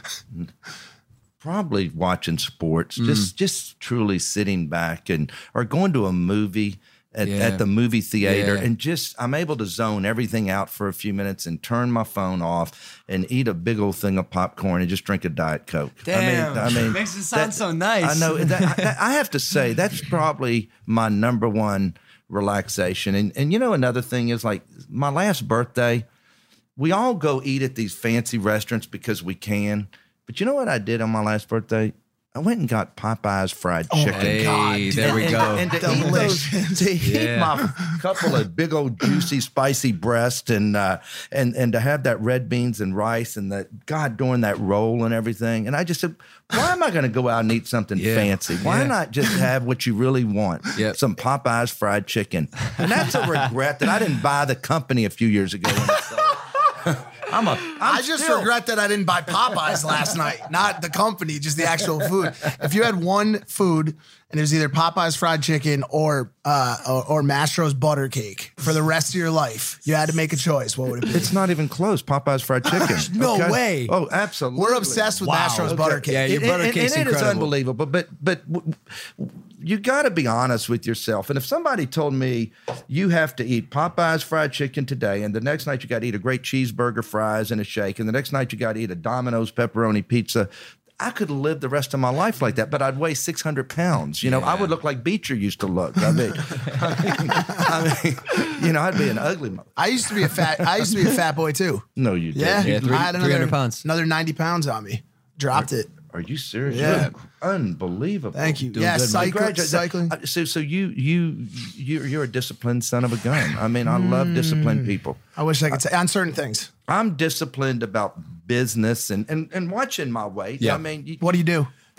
Probably watching sports, mm. just just truly sitting back and or going to a movie. At, yeah. at the movie theater, yeah. and just I'm able to zone everything out for a few minutes and turn my phone off and eat a big old thing of popcorn and just drink a Diet Coke. Damn, I mean, I mean, makes it sound that, so nice. I know. That, that, I have to say that's probably my number one relaxation. And and you know another thing is like my last birthday, we all go eat at these fancy restaurants because we can. But you know what I did on my last birthday? I went and got Popeye's fried chicken. Oh hey, God, there we and, go. And, and to eat those, to yeah. eat my couple of big old juicy spicy breast, and uh, and and to have that red beans and rice, and that God doing that roll and everything. And I just said, why am I going to go out and eat something yeah. fancy? Why yeah. not just have what you really want? Yep. Some Popeye's fried chicken. And that's a regret that I didn't buy the company a few years ago when it sold. I'm a. I'm I just still, regret that I didn't buy Popeyes last night, not the company, just the actual food. If you had one food and it was either Popeyes fried chicken or uh, or, or Mastro's butter cake for the rest of your life, you had to make a choice. What would it be? It's not even close. Popeyes fried chicken. no okay? way. Oh, absolutely. We're obsessed with wow. Mastro's okay. butter cake. Yeah, your butter and, cake's and, and incredible. It is unbelievable. But but but you got to be honest with yourself. And if somebody told me you have to eat Popeyes fried chicken today, and the next night you got to eat a great cheeseburger, fries, and a shake, and the next night you got to eat a Domino's pepperoni pizza, I could live the rest of my life like that, but I'd weigh six hundred pounds. You know, yeah. I would look like Beecher used to look. I mean, I mean, I mean, you know, I'd be an ugly mother. I used to be a fat, I used to be a fat boy too. No, you didn't. Yeah, yeah three, I had another, three hundred pounds. Another ninety pounds on me. Dropped are, it. Are you serious? Yeah. You're unbelievable. Thank you. Doing yeah, good, cycling. cycling. So, so you, you, you're, you're a disciplined son of a gun. I mean, I love disciplined people. I wish I could say on certain things. I'm disciplined about business and, and, and watching my weight. Yeah. I mean, you, what do you do?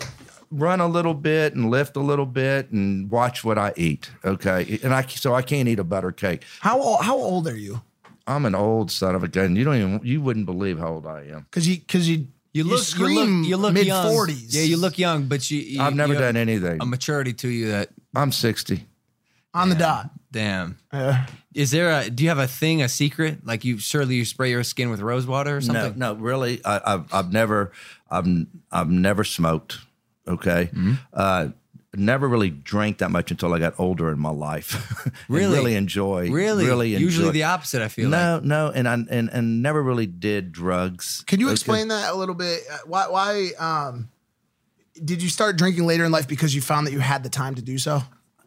run a little bit and lift a little bit and watch what I eat. Okay, and I so I can't eat a butter cake. How old, how old are you? I'm an old son of a gun. You don't even you wouldn't believe how old I am. Because you because you You look, you scream look, you look mid young. forties. Yeah, you look young, but you. you I've never you have done anything. A maturity to you that I'm sixty. on the dot. damn. Uh, Is there a? Do you have a thing, a secret? Like you surely you spray your skin with rose water or No, something? no, really. I, I've I've never I've I've never smoked. Okay, Mm-hmm. uh, never really drank that much until I got older in my life. And Really? really enjoy. Really, really enjoy. usually the opposite. I feel like. No, no, and I and and never really did drugs. Can you Okay. explain that a little bit? Uh, Why why um did you start drinking later in life because you found that you had the time to do so?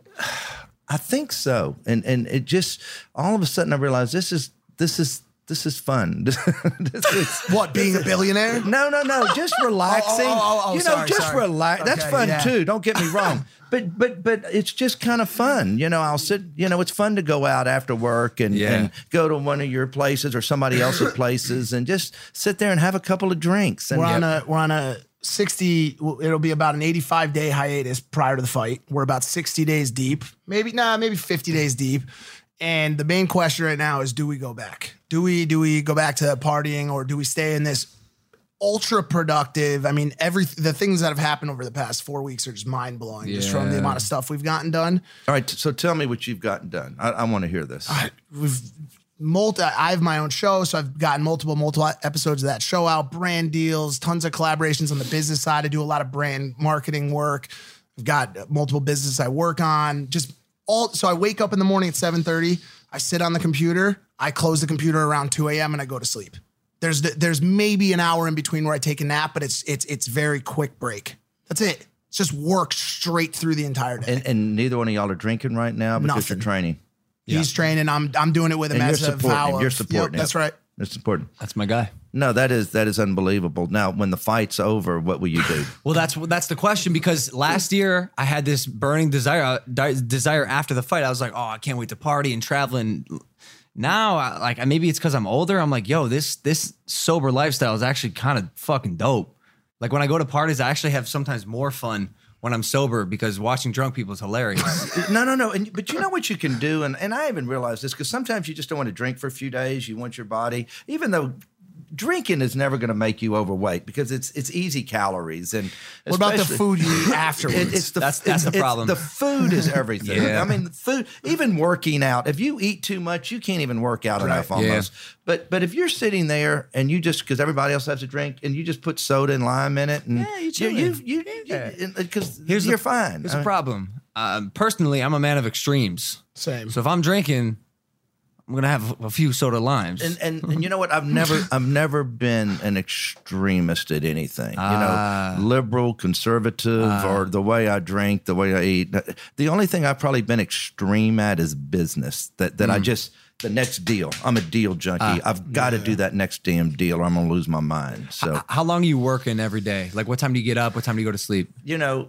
I think so, and and it just all of a sudden I realized this is this is this is fun. This is, What, being a billionaire? No, no, no. Just relaxing. Oh, oh, oh, oh, you know, sorry, just sorry. relax. That's Okay, fun yeah. too. Don't get me wrong. But but but it's just kind of fun. You know, I'll sit. You know, it's fun to go out after work and, Yeah. and go to one of your places or somebody else's places and just sit there and have a couple of drinks. And We're on yeah, a we're on a sixty. well, It'll be about an eighty-five day hiatus prior to the fight. We're about sixty days deep, maybe nah, maybe fifty days deep. And the main question right now is: do we go back? Do we do we go back to partying, or do we stay in this ultra productive? I mean, every the things that have happened over the past four weeks are just mind blowing, just from the Yeah. amount of stuff we've gotten done. all right. So tell me what you've gotten done. I, I want to hear this. We've multi. I have my own show, so I've gotten multiple, multiple episodes of that show out. Brand deals, tons of collaborations on the business side. I do a lot of brand marketing work. I've got multiple businesses I work on. Just all. So I wake up in the morning at seven thirty. I sit on the computer. I close the computer around two a.m. and I go to sleep. There's there's maybe an hour in between where I take a nap, but it's it's it's very quick break. That's it. It's just work straight through the entire day. And, and neither one of y'all are drinking right now because Nothing. you're training. He's training. I'm I'm doing it with him And as you're a supporting vow. him. of- You're Yep, supporting him. that's right. It's important. That's my guy. No, that is that is unbelievable. Now, when the fight's over, what will you do? Well, that's that's the question, because last year I had this burning desire di- desire after the fight. I was like, oh, I can't wait to party and travel. And now, I- like maybe it's because I'm older. I'm like, yo, this this sober lifestyle is actually kind of fucking dope. Like when I go to parties, I actually have sometimes more fun when I'm sober, because watching drunk people is hilarious. No, no, no. And but you know what you can do, and, and I even realized this because sometimes you just don't want to drink for a few days. You want your body, even though drinking is never going to make you overweight because it's it's easy calories. And What about the especially- food you eat afterwards? It, it's the That's- that's it's- the it's- problem. The food is everything. Yeah. I mean, food. Even working out. If you eat too much, you can't even work out enough. Yeah. Almost. But but if you're sitting there and you just because everybody else has a drink and you just put soda and lime in it and Yeah, you you chilling. you you Yeah. because Here's you're the, fine. Here's I the mean, problem. Um, personally, I'm a man of extremes. Same. So if I'm drinking, I'm gonna have a few soda limes. And, and and you know what? I've never I've never been an extremist at anything. You Ah. know, liberal, conservative, or the way I drink, the way I eat. The only thing I've probably been extreme at is business. That that I just the next deal. I'm a deal junkie. I've got to do that next damn deal, or I'm gonna lose my mind. So How long are you working every day? Like, what time do you get up? What time do you go to sleep? you know.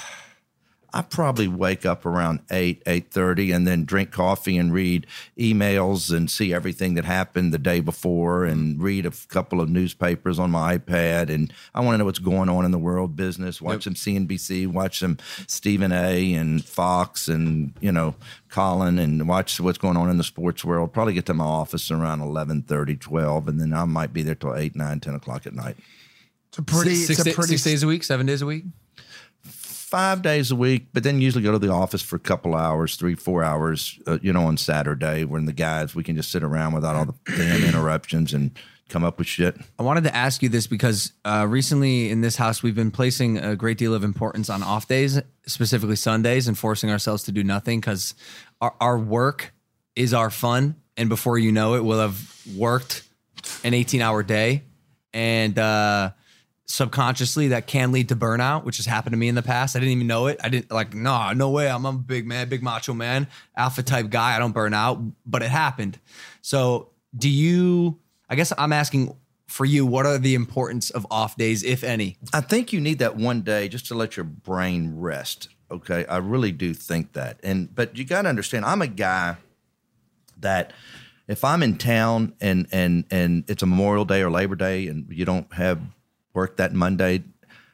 I probably wake up around eight, eight thirty, and then drink coffee and read emails and see everything that happened the day before, and read a f- couple of newspapers on my iPad. And I want to know what's going on in the world business. Watch some C N B C, watch some Stephen A. and Fox, and you know Colin, and watch what's going on in the sports world. Probably get to my office around eleven thirty, twelve, and then I might be there till eight, nine, ten o'clock at night. It's a pretty. six, it's a da- pretty. six days a week, seven days a week. Five days a week, but then usually go to the office for a couple hours, three, four hours, uh, you know, on Saturday when the guys, we can just sit around without all the damn interruptions and come up with shit. I wanted to ask you this because uh, recently in this house, we've been placing a great deal of importance on off days, specifically Sundays, and forcing ourselves to do nothing because our, our work is our fun. And before you know it, we'll have worked an eighteen hour day. And, uh, subconsciously that can lead to burnout, which has happened to me in the past. I didn't even know it. I didn't like, nah, no way. I'm a big man, big macho man, alpha type guy. I don't burn out, but it happened. So do you, I guess I'm asking for you, what are the importance of off days, if any? I think you need that one day just to let your brain rest. Okay. I really do think that. And, but you got to understand, I'm a guy that if I'm in town and, and, and it's a Memorial Day or Labor Day and you don't have work that Monday,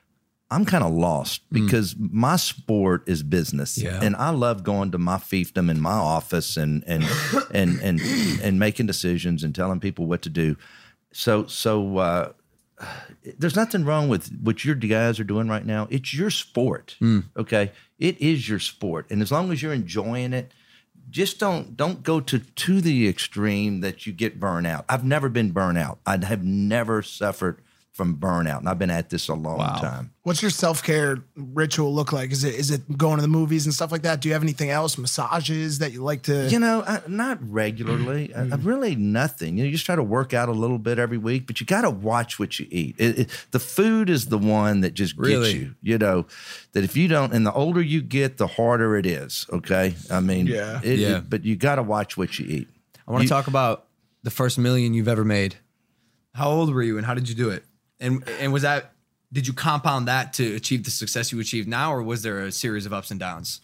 I'm kind of lost because mm. my sport is business, yeah. and I love going to my fiefdom in my office and and and and and making decisions and telling people what to do. So so uh, there's nothing wrong with what your guys are doing right now. It's your sport, mm. okay? It is your sport, and as long as you're enjoying it, just don't don't go to to the extreme that you get burnt out. I've never been burnt out. I have never suffered from burnout, and I've been at this a long wow. time. What's your self-care ritual look like? Is it is it going to the movies and stuff like that? Do you have anything else, massages that you like to? You know, I, not regularly. mm. I, I really nothing. You know, you just try to work out a little bit every week, but you got to watch what you eat. It, it, the food is the one that just gets really? you. You know, that if you don't, and the older you get, the harder it is. Okay, I mean, yeah, it, yeah. It, but you got to watch what you eat. I want to talk about the first million you've ever made. How old were you, and how did you do it? And and was that, did you compound that to achieve the success you achieve now, or was there a series of ups and downs?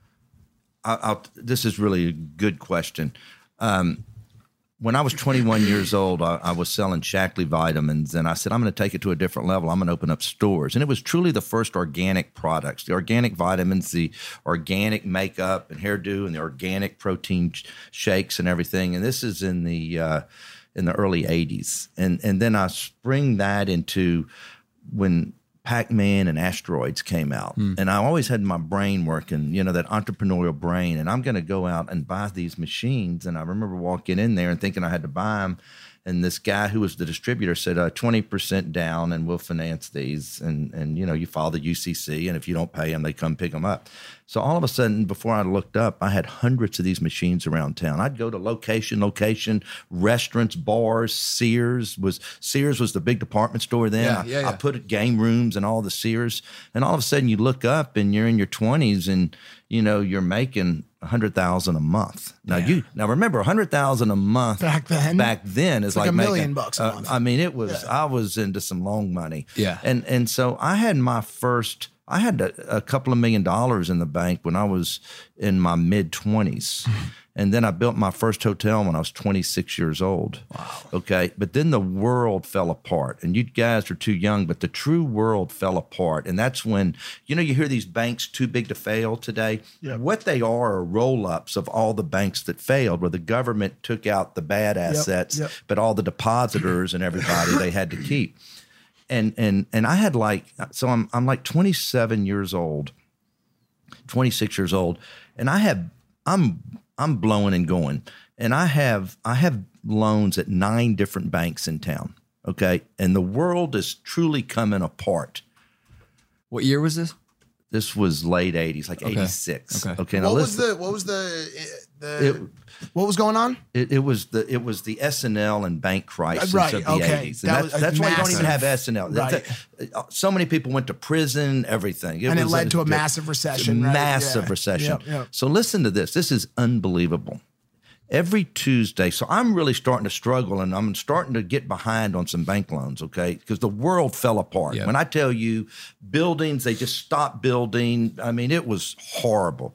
I, I'll, this is really a good question. Um, when I was twenty-one years old, I, I was selling Shaklee vitamins, and I said, I'm going to take it to a different level. I'm going to open up stores. And it was truly the first organic products, the organic vitamins, the organic makeup and hairdo, and the organic protein sh- shakes and everything. And this is in the uh, in the early eighties. And and then I spring that into when Pac-Man and Asteroids came out. Hmm. And I always had my brain working, you know, that entrepreneurial brain. And I'm going to go out and buy these machines. And I remember walking in there and thinking I had to buy them. And this guy who was the distributor said, uh, twenty percent down and we'll finance these. And, and, you know, you file the U C C, and if you don't pay them, they come pick them up. So all of a sudden, before I looked up, I had hundreds of these machines around town. I'd go to location, location, restaurants, bars. Sears was Sears was the big department store then. Yeah, yeah, yeah. I, I put game rooms in all the Sears. And all of a sudden, you look up and you're in your twenties and, you know, you're making a hundred thousand a month. Now yeah. you now remember a hundred thousand a month back then. Back then is it's like, like a million making, bucks a uh, month. I mean, it was. Yeah. I was into some long money. Yeah, and and so I had my first. I had a, a couple of million dollars in the bank when I was in my mid twenties. And then I built my first hotel when I was twenty-six years old. Wow. Okay. But then the world fell apart. And you guys are too young, but the true world fell apart. And that's when, you know, you hear these banks too big to fail today. Yep. What they are are roll-ups of all the banks that failed, where the government took out the bad assets, yep. but all the depositors and everybody they had to keep. And and and I had like, so I'm I'm like twenty-seven years old, twenty-six years old, and I have I'm I'm blowing and going, and I have I have loans at nine different banks in town. Okay, and the world is truly coming apart. What year was this? This was late eighties, like okay. eighty-six. Okay. Okay. Now what was listen, the what was the the it, what was going on? It, it was the it was the S and L and bank crisis right, of the okay. eighties. And that that's was that's why you don't massive. even have S and L. Right. So many people went to prison, everything. It and it was led a, to a massive recession. Right? Massive yeah. recession. Yep, yep. So listen to this. This is unbelievable. Every Tuesday, so I'm really starting to struggle, and I'm starting to get behind on some bank loans, okay? Because the world fell apart. Yeah. When I tell you buildings, they just stopped building. I mean, it was horrible.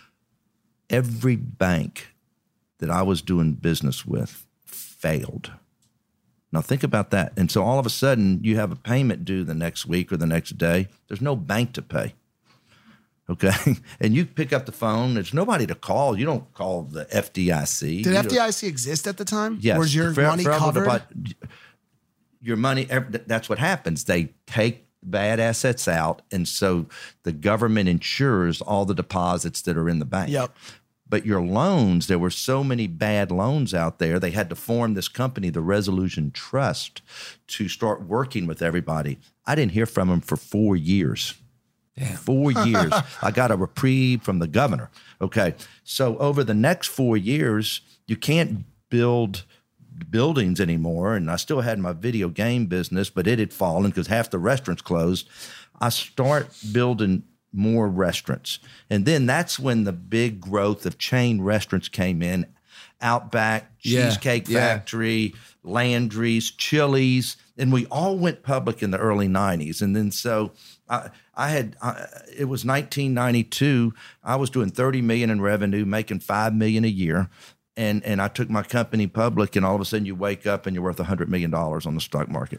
Every bank that I was doing business with failed. Now think about that. And so all of a sudden, you have a payment due the next week or the next day. There's no bank to pay. Okay, and you pick up the phone. There's nobody to call. You don't call the F D I C. Did you F D I C exist at the time? Yes. Was your For- money for covered? About, your money. That's what happens. They take bad assets out, and so the government insures all the deposits that are in the bank. Yep. But your loans, there were so many bad loans out there, they had to form this company, the Resolution Trust, to start working with everybody. I didn't hear from them for four years. Damn. Four years. I got a reprieve from the governor. Okay. So over the next four years, you can't build buildings anymore. And I still had my video game business, but it had fallen because half the restaurants closed. I start building more restaurants. And then that's when the big growth of chain restaurants came in. Outback, Yeah, Cheesecake yeah. Factory, Landry's, Chili's, and we all went public in the early nineties. And then so I, I had, I, it was nineteen ninety-two. I was doing thirty million in revenue, making five million a year. And, and I took my company public, and all of a sudden you wake up and you're worth a hundred million dollars on the stock market.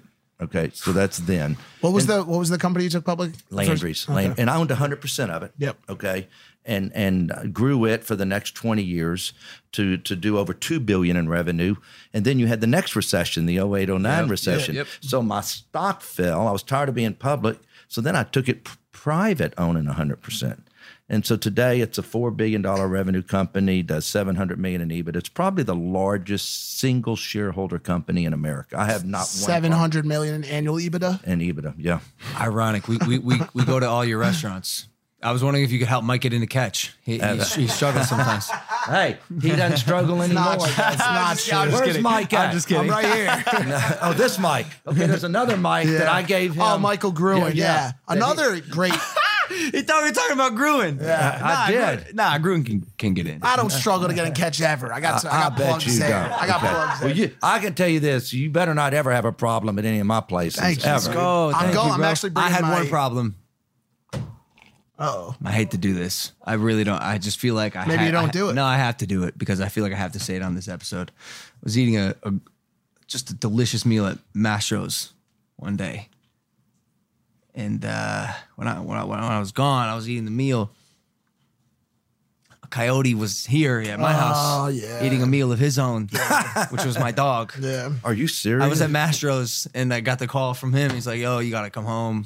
Okay, so that's then. What was And the what was the company you took public? Landry's, Okay. Land- and I owned one hundred percent of it. Yep. Okay, and and grew it for the next twenty years to to do over two billion in revenue, and then you had the next recession, the oh eight oh nine Yep, recession. yep, yep. So my stock fell. I was tired of being public, so then I took it p- private, owning one hundred percent. And so today it's a four billion dollars revenue company, does seven hundred million dollars in EBIT. It's probably the largest single shareholder company in America. I have not one Seven hundred million in annual EBITDA. in EBITDA. Yeah. Ironic. We, we we we go to all your restaurants. I was wondering if you could help Mike get into catch. He, he, he struggles sometimes. Hey, he doesn't struggle anymore. Not true. That's not true. I'm just Where's kidding. Mike at? I'm just kidding. I'm right here. Oh, this Mike. Okay, there's another Mike that I gave him. Oh, Michael Gruen. Yeah, Yeah, yeah. another great. He thought we were talking about Gruen. Yeah, I did. Gruen, nah, Gruen can, can get in. I don't struggle to get in catch ever. I got. I, I got bet plugs you there. don't. I got Okay. plugs there. Well, you, I can tell you this: you better not ever have a problem at any of my places. Thank you. ever. Dude. Oh, I'm thank going. you, I'm bro. actually I bringing had my- one problem. Oh, I hate to do this. I really don't. I just feel like I Maybe ha- you don't I- do it. No, I have to do it because I feel like I have to say it on this episode. I was eating a, a just a delicious meal at Mastro's one day, and uh, when I when I when I was gone, I was eating the meal. A coyote was here at my Oh, house yeah. eating a meal of his own, which was my dog. yeah. Are you serious? I was at Mastro's and I got the call from him. He's like, "Yo, you gotta come home."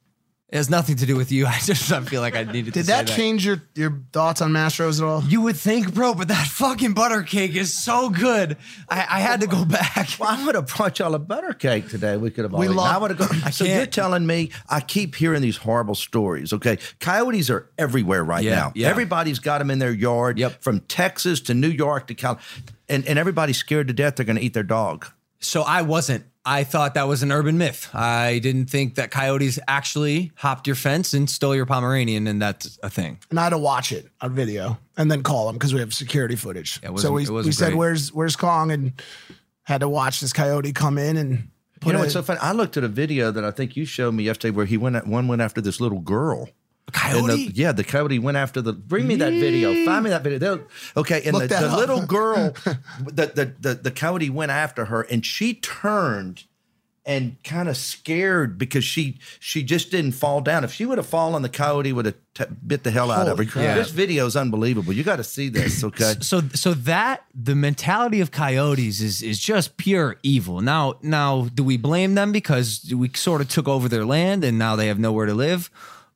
It has nothing to do with you. I just I feel like I needed to Did say that change your your thoughts on Mastro's at all? You would think, bro, but that fucking butter cake is so good. I, I had to go back. Well, I would have brought y'all a butter cake today. We could have all We eaten. love- I would have gone. So can't- you're telling me I keep hearing these horrible stories. Okay, coyotes are everywhere right Yeah, now. yeah. Everybody's got them in their yard. Yep. From Texas to New York to Cal, and and everybody's scared to death they're going to eat their dog. So I wasn't. I thought that was an urban myth. I didn't think that coyotes actually hopped your fence and stole your Pomeranian, and that's a thing. And I had to watch it on video and then call him because we have security footage. Yeah, it so wasn't- we, it wasn't we said, great. "Where's Where's Kong?" and had to watch this coyote come in and put You know a- what's so funny? I looked at a video that I think you showed me yesterday where he went at, one went after this little girl. A And the- coyote? yeah, the coyote went after the. Bring me that video. Find me that video. They'll- Okay, and the, Look that the up. little girl, the, the the the coyote went after her, and she turned and kind of scared because she she just didn't fall down. If she would have fallen, the coyote would have t- bit the hell out of her. Holy crap. This video is unbelievable. You got to see this. Okay. So so that the mentality of coyotes is is just pure evil. Now now do we blame them because we sort of took over their land and now they have nowhere to live?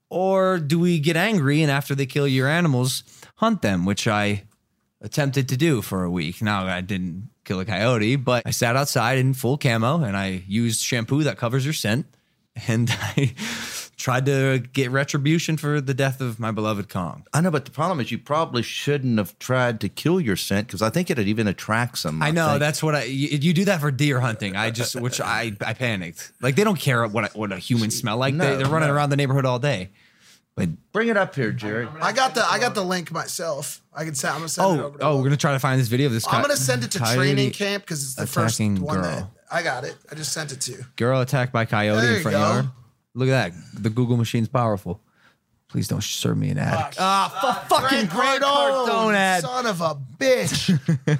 Or do we get angry and after they kill your animals, hunt them, which I attempted to do for a week. Now I didn't kill a coyote, but I sat outside in full camo and I used shampoo that covers your scent. And I tried to get retribution for the death of my beloved Kong. I know, but the problem is you probably shouldn't have tried to kill your scent because I think it even attracts them. I know think. that's what I. You, you do that for deer hunting. I just, which I, I panicked. Like they don't care what a- what a human smell like. No, they, they're running no. around the neighborhood all day. But Bring it up here, Jerry. I got the I got the link myself. I can send. I'm gonna send it oh over. To oh, Will. we're gonna try to find this video of this. I'm co- gonna send it to coyote training camp because it's the first attacking one girl. that I got it. I just sent it to you. Girl attacked by coyote There in you front go. yard. Look at that. The Google machine's powerful. Please don't serve me an ad. Ah, fu- fucking Grant Cardone ad. Son of a bitch.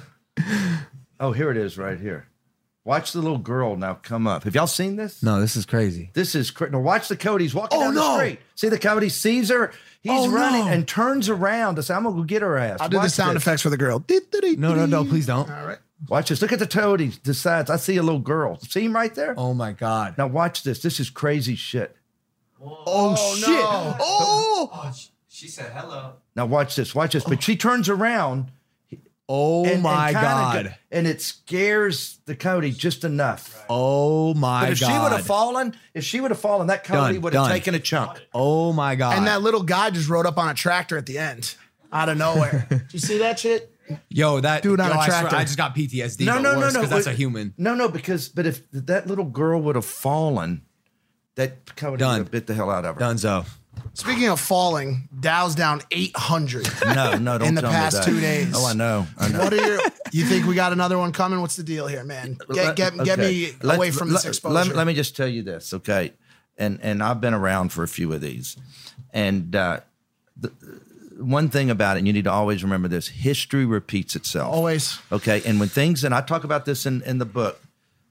Oh, here it is right here. Watch the little girl now come up. Have y'all seen this? No, this is crazy. This is cra- now. Watch the coyote. He's walking Oh, down no. the street. See the coyote sees her. He's Oh, running no. and turns around to say, "I'm gonna go get her ass." I'll do the Watch sound this. effects for the girl. No, no, no, please don't. All right. Watch this. Look at the coyote. Decides. I see a little girl. See him right there. Oh my god. Now watch this. This is crazy shit. Oh, shit. no. Oh. She said hello. Now watch this. Watch this. But she turns around. Oh and, my and kinda god. go- and it scares the coyote just enough. Oh my But if god. she would have fallen, if she would have fallen, that coyote Done, would have done. taken a chunk. Oh my god. And that little guy just rode up on a tractor at the end, out of nowhere. Did you see that shit? Yo, that Dude on yo, a I, swear, tractor. I just got P T S D. No, but no, no, worse, no. 'cause that's a Wait. human. No, no, because but if that little girl would have fallen, that coyote Done. would have bit the hell out of her. Dunzo. Speaking of falling, Dow's down eight hundred. No, no, don't In the tell past me that. two days. Oh, I know. I know. What are your? You think we got another one coming? What's the deal here, man? Get get, get Okay. me Let- away from let- this exposure. Let, me- let me just tell you this, okay? And and I've been around for a few of these, and uh, the, one thing about it, and you need to always remember this: history repeats itself. Always. Okay, and when things, and I talk about this in in the book,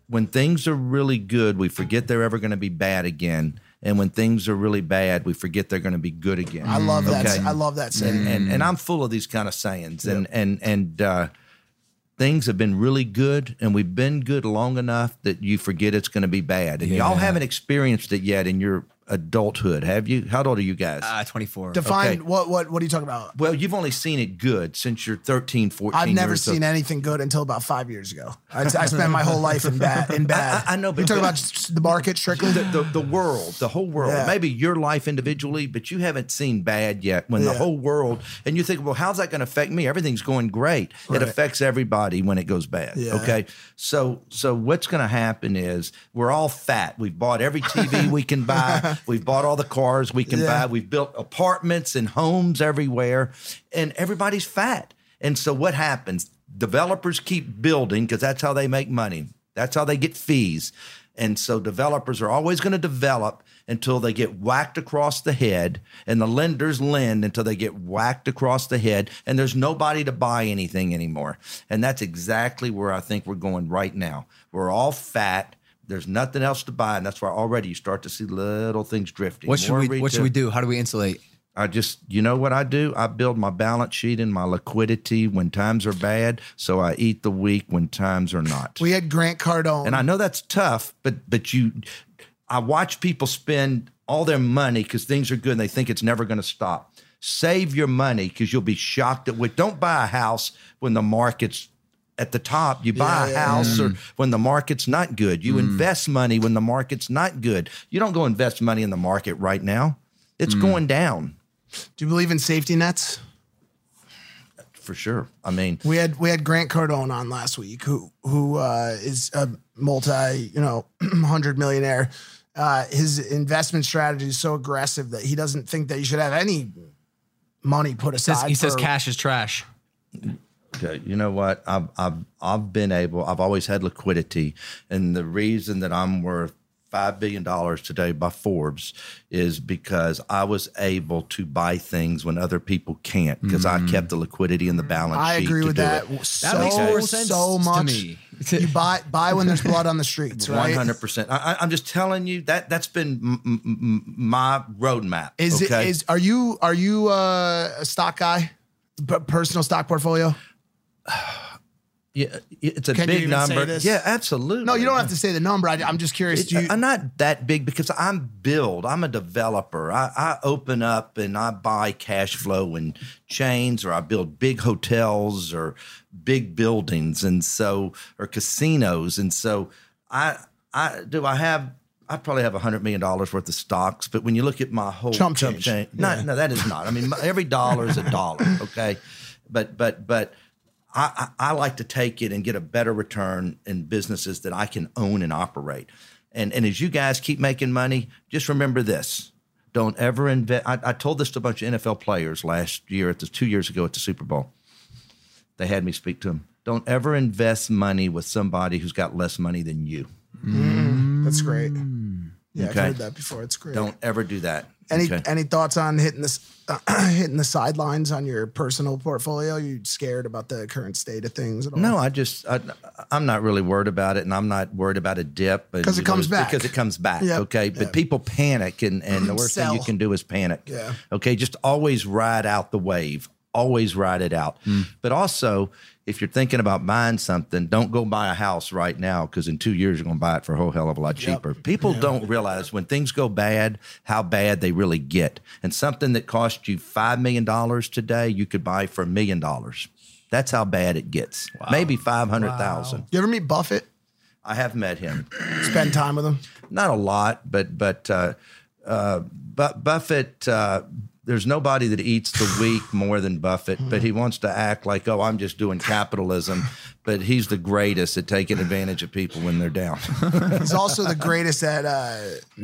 when things are really good, we forget they're ever going to be bad again. And when things are really bad, we forget they're going to be good again. I love that. Okay? I love that saying. And, and and I'm full of these kind of sayings. And and and uh, things have been really good, and we've been good long enough that you forget it's going to be bad. And y'all haven't experienced it yet in your adulthood, have you? How old are you guys? Uh, twenty-four. Define Okay. what what what are you talking about? Well, you've only seen it good since you're thirteen, fourteen I've never years seen old. anything good until about five years ago. I, I spent my whole life in bad. In bad. I- I know, but- you talking but- about just the market strictly. The, the, the world, the whole world, Yeah. maybe your life individually, but you haven't seen bad yet when the Yeah. whole world, and you think, well, how's that going to affect me? Everything's going great. Right. It affects everybody when it goes bad. Yeah. Okay. So, so what's going to happen is we're all fat. We've bought every T V we can buy. We've bought all the cars we can Yeah. buy. We've built apartments and homes everywhere, and everybody's fat. And so what happens? Developers keep building because that's how they make money. That's how they get fees. And so developers are always going to develop until they get whacked across the head, and the lenders lend until they get whacked across the head, and there's nobody to buy anything anymore. And that's exactly where I think we're going right now. We're all fat. There's nothing else to buy, and that's why already you start to see little things drifting. What should More we What should retail- we do? How do we insulate? I just, you know what I do? I build my balance sheet and my liquidity when times are bad, so I eat the weak when times are not. We had Grant Cardone. And I know that's tough, but but you, I watch people spend all their money because things are good and they think it's never going to stop. Save your money because you'll be shocked at what. Don't buy a house when the market's at the top. You buy Yeah, a yeah, house or when the market's not good. You invest money when the market's not good. You don't go invest money in the market right now. It's going down Do you believe in safety nets? for sure. I mean, We had we had Grant Cardone on last week, who who uh, is a multi you know hundred millionaire. Uh, his investment strategy is so aggressive that he doesn't think that you should have any money put He says, aside. he says for- cash is trash. okay, you know what? I've I've I've been able. I've always had liquidity, and the reason that I'm worth five billion dollars today by Forbes is because I was able to buy things when other people can't because I kept the liquidity in the balance I sheet. agree to with do that. it. So makes more sense so to much. me. You buy buy when there's blood on the streets, right? One hundred percent. I'm just telling you that that's been m- m- m- my roadmap. Is okay? it is are you are you uh, a stock guy? P- personal stock portfolio? Yeah, it's a Can you big even say number. this? Yeah, absolutely. No, you don't have to say the number. I, I'm just curious. It- Do you, I'm not that big because I'm build. I'm a developer. I, I open up and I buy cash flow and chains, or I build big hotels or big buildings, and so or casinos. And so I I do I have I probably have a hundred million dollars worth of stocks. But when you look at my whole Chump change. chain, no, no, that is not. I mean, my- every dollar is a dollar. Okay, but but but. I, I, I like to take it and get a better return in businesses that I can own and operate. And and as you guys keep making money, just remember this. Don't ever invest. I, I told this to a bunch of N F L players last year, at the two years ago at the Super Bowl. They had me speak to them. Don't ever invest money with somebody who's got less money than you. that's great. Yeah, Okay. I've heard that before. It's great. Don't ever do that. Any okay? any thoughts on hitting this uh, hitting the sidelines on your personal portfolio? You scared about the current state of things at all? No, I just I, I'm not really worried about it, and I'm not worried about a dip 'Cause it comes back. Because it comes back. Yep. Okay, but Yep. people panic, and and the worst thing you Sell. can do is panic. Yeah. Okay, just always ride out the wave. Always ride it out. But also, if you're thinking about buying something, don't go buy a house right now because in two years you're going to buy it for a whole hell of a lot cheaper. People don't realize when things go bad, how bad they really get. And something that cost you five million dollars today, you could buy for a million dollars. That's how bad it gets. Maybe five hundred thousand. You ever meet Buffett? I have met him. Spend time with him? Not a lot, but but uh, uh, Bu- Buffett. Uh, there's nobody that eats the weak more than Buffett, but he wants to act like, oh, I'm just doing capitalism. But he's the greatest at taking advantage of people when they're down. He's also the greatest at uh,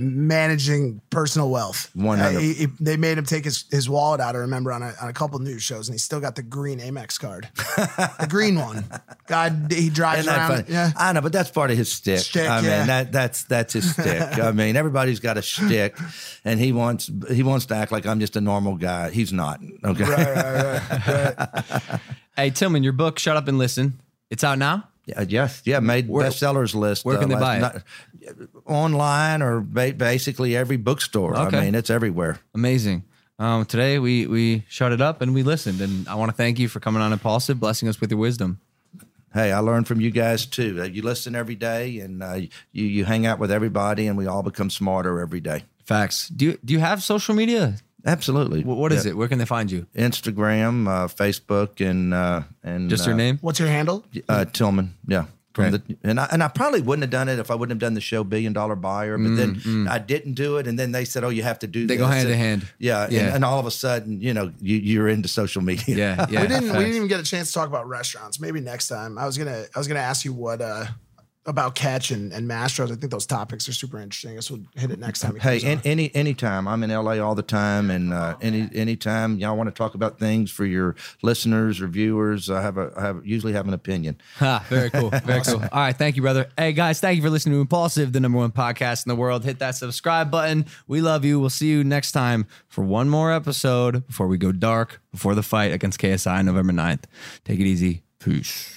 managing personal wealth. one hundred. Uh, he- he- they made him take his, his wallet out, I remember, on a, on a couple news shows, and he's still got the green Amex card. The green one. God, he drives Isn't that around. funny? Yeah. I know, but that's part of his stick. Shtick, I mean, yeah. that that's that's his stick. I mean, everybody's got a shtick, and he wants he wants to act like I'm just a normal guy. He's not. Okay. Right, right, right, right. Hey, Tillman, your book, Shut Up and Listen. It's out now? Yeah, yes, yeah, made Where- bestsellers list. where can they last buy it? night. Online or ba- basically every bookstore. Okay. I mean, it's everywhere. Amazing. Um, today we we shut it up and we listened, and I want to thank you for coming on Impulsive, blessing us with your wisdom. Hey, I learn from you guys too. Uh, You listen every day, and uh, you you hang out with everybody, and we all become smarter every day. Facts. Do you do you have social media? Absolutely. Wh- What is Yeah. it? Where can they find you? Instagram, uh, Facebook, and uh, and Just your uh, name? What's your handle? uh, Tillman. Yeah. From Great. the, and I and I probably wouldn't have done it if I wouldn't have done the show Billion Dollar Buyer. But then I didn't do it, and then they said, "Oh, you have to do." Mm, They this. go hand and, in hand. Yeah, Yeah. And, and all of a sudden, you know, you, you're into social media. Yeah, yeah. we didn't. We facts. didn't even get a chance to talk about restaurants. Maybe next time. I was gonna. I was gonna ask you what uh, about Catch and, and Mastros. I think those topics are super interesting. I guess we'll hit it next time. it Hey, comes an, on. any anytime I'm in L A all the time, and uh, any anytime y'all want to talk about things for your listeners or viewers, I have a I have usually have an opinion. Ha, very cool. Very cool. All right. Thank you, brother. Hey, guys, thank you for listening to Impulsive, the number one podcast in the world. Hit that subscribe button. We love you. We'll see you next time for one more episode before we go dark, before the fight against K S I November ninth. Take it easy. Peace.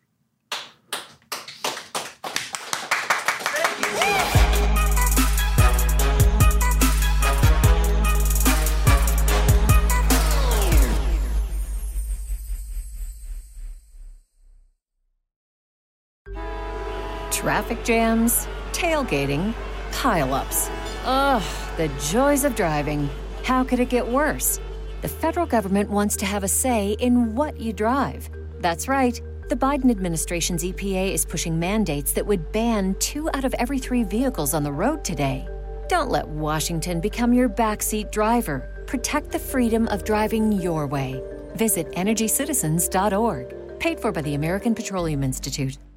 Traffic jams, tailgating, pileups. Ugh, the joys of driving. How could it get worse? The federal government wants to have a say in what you drive. That's right. The Biden administration's E P A is pushing mandates that would ban two out of every three vehicles on the road today. Don't let Washington become your backseat driver. Protect the freedom of driving your way. Visit energy citizens dot org. Paid for by the American Petroleum Institute.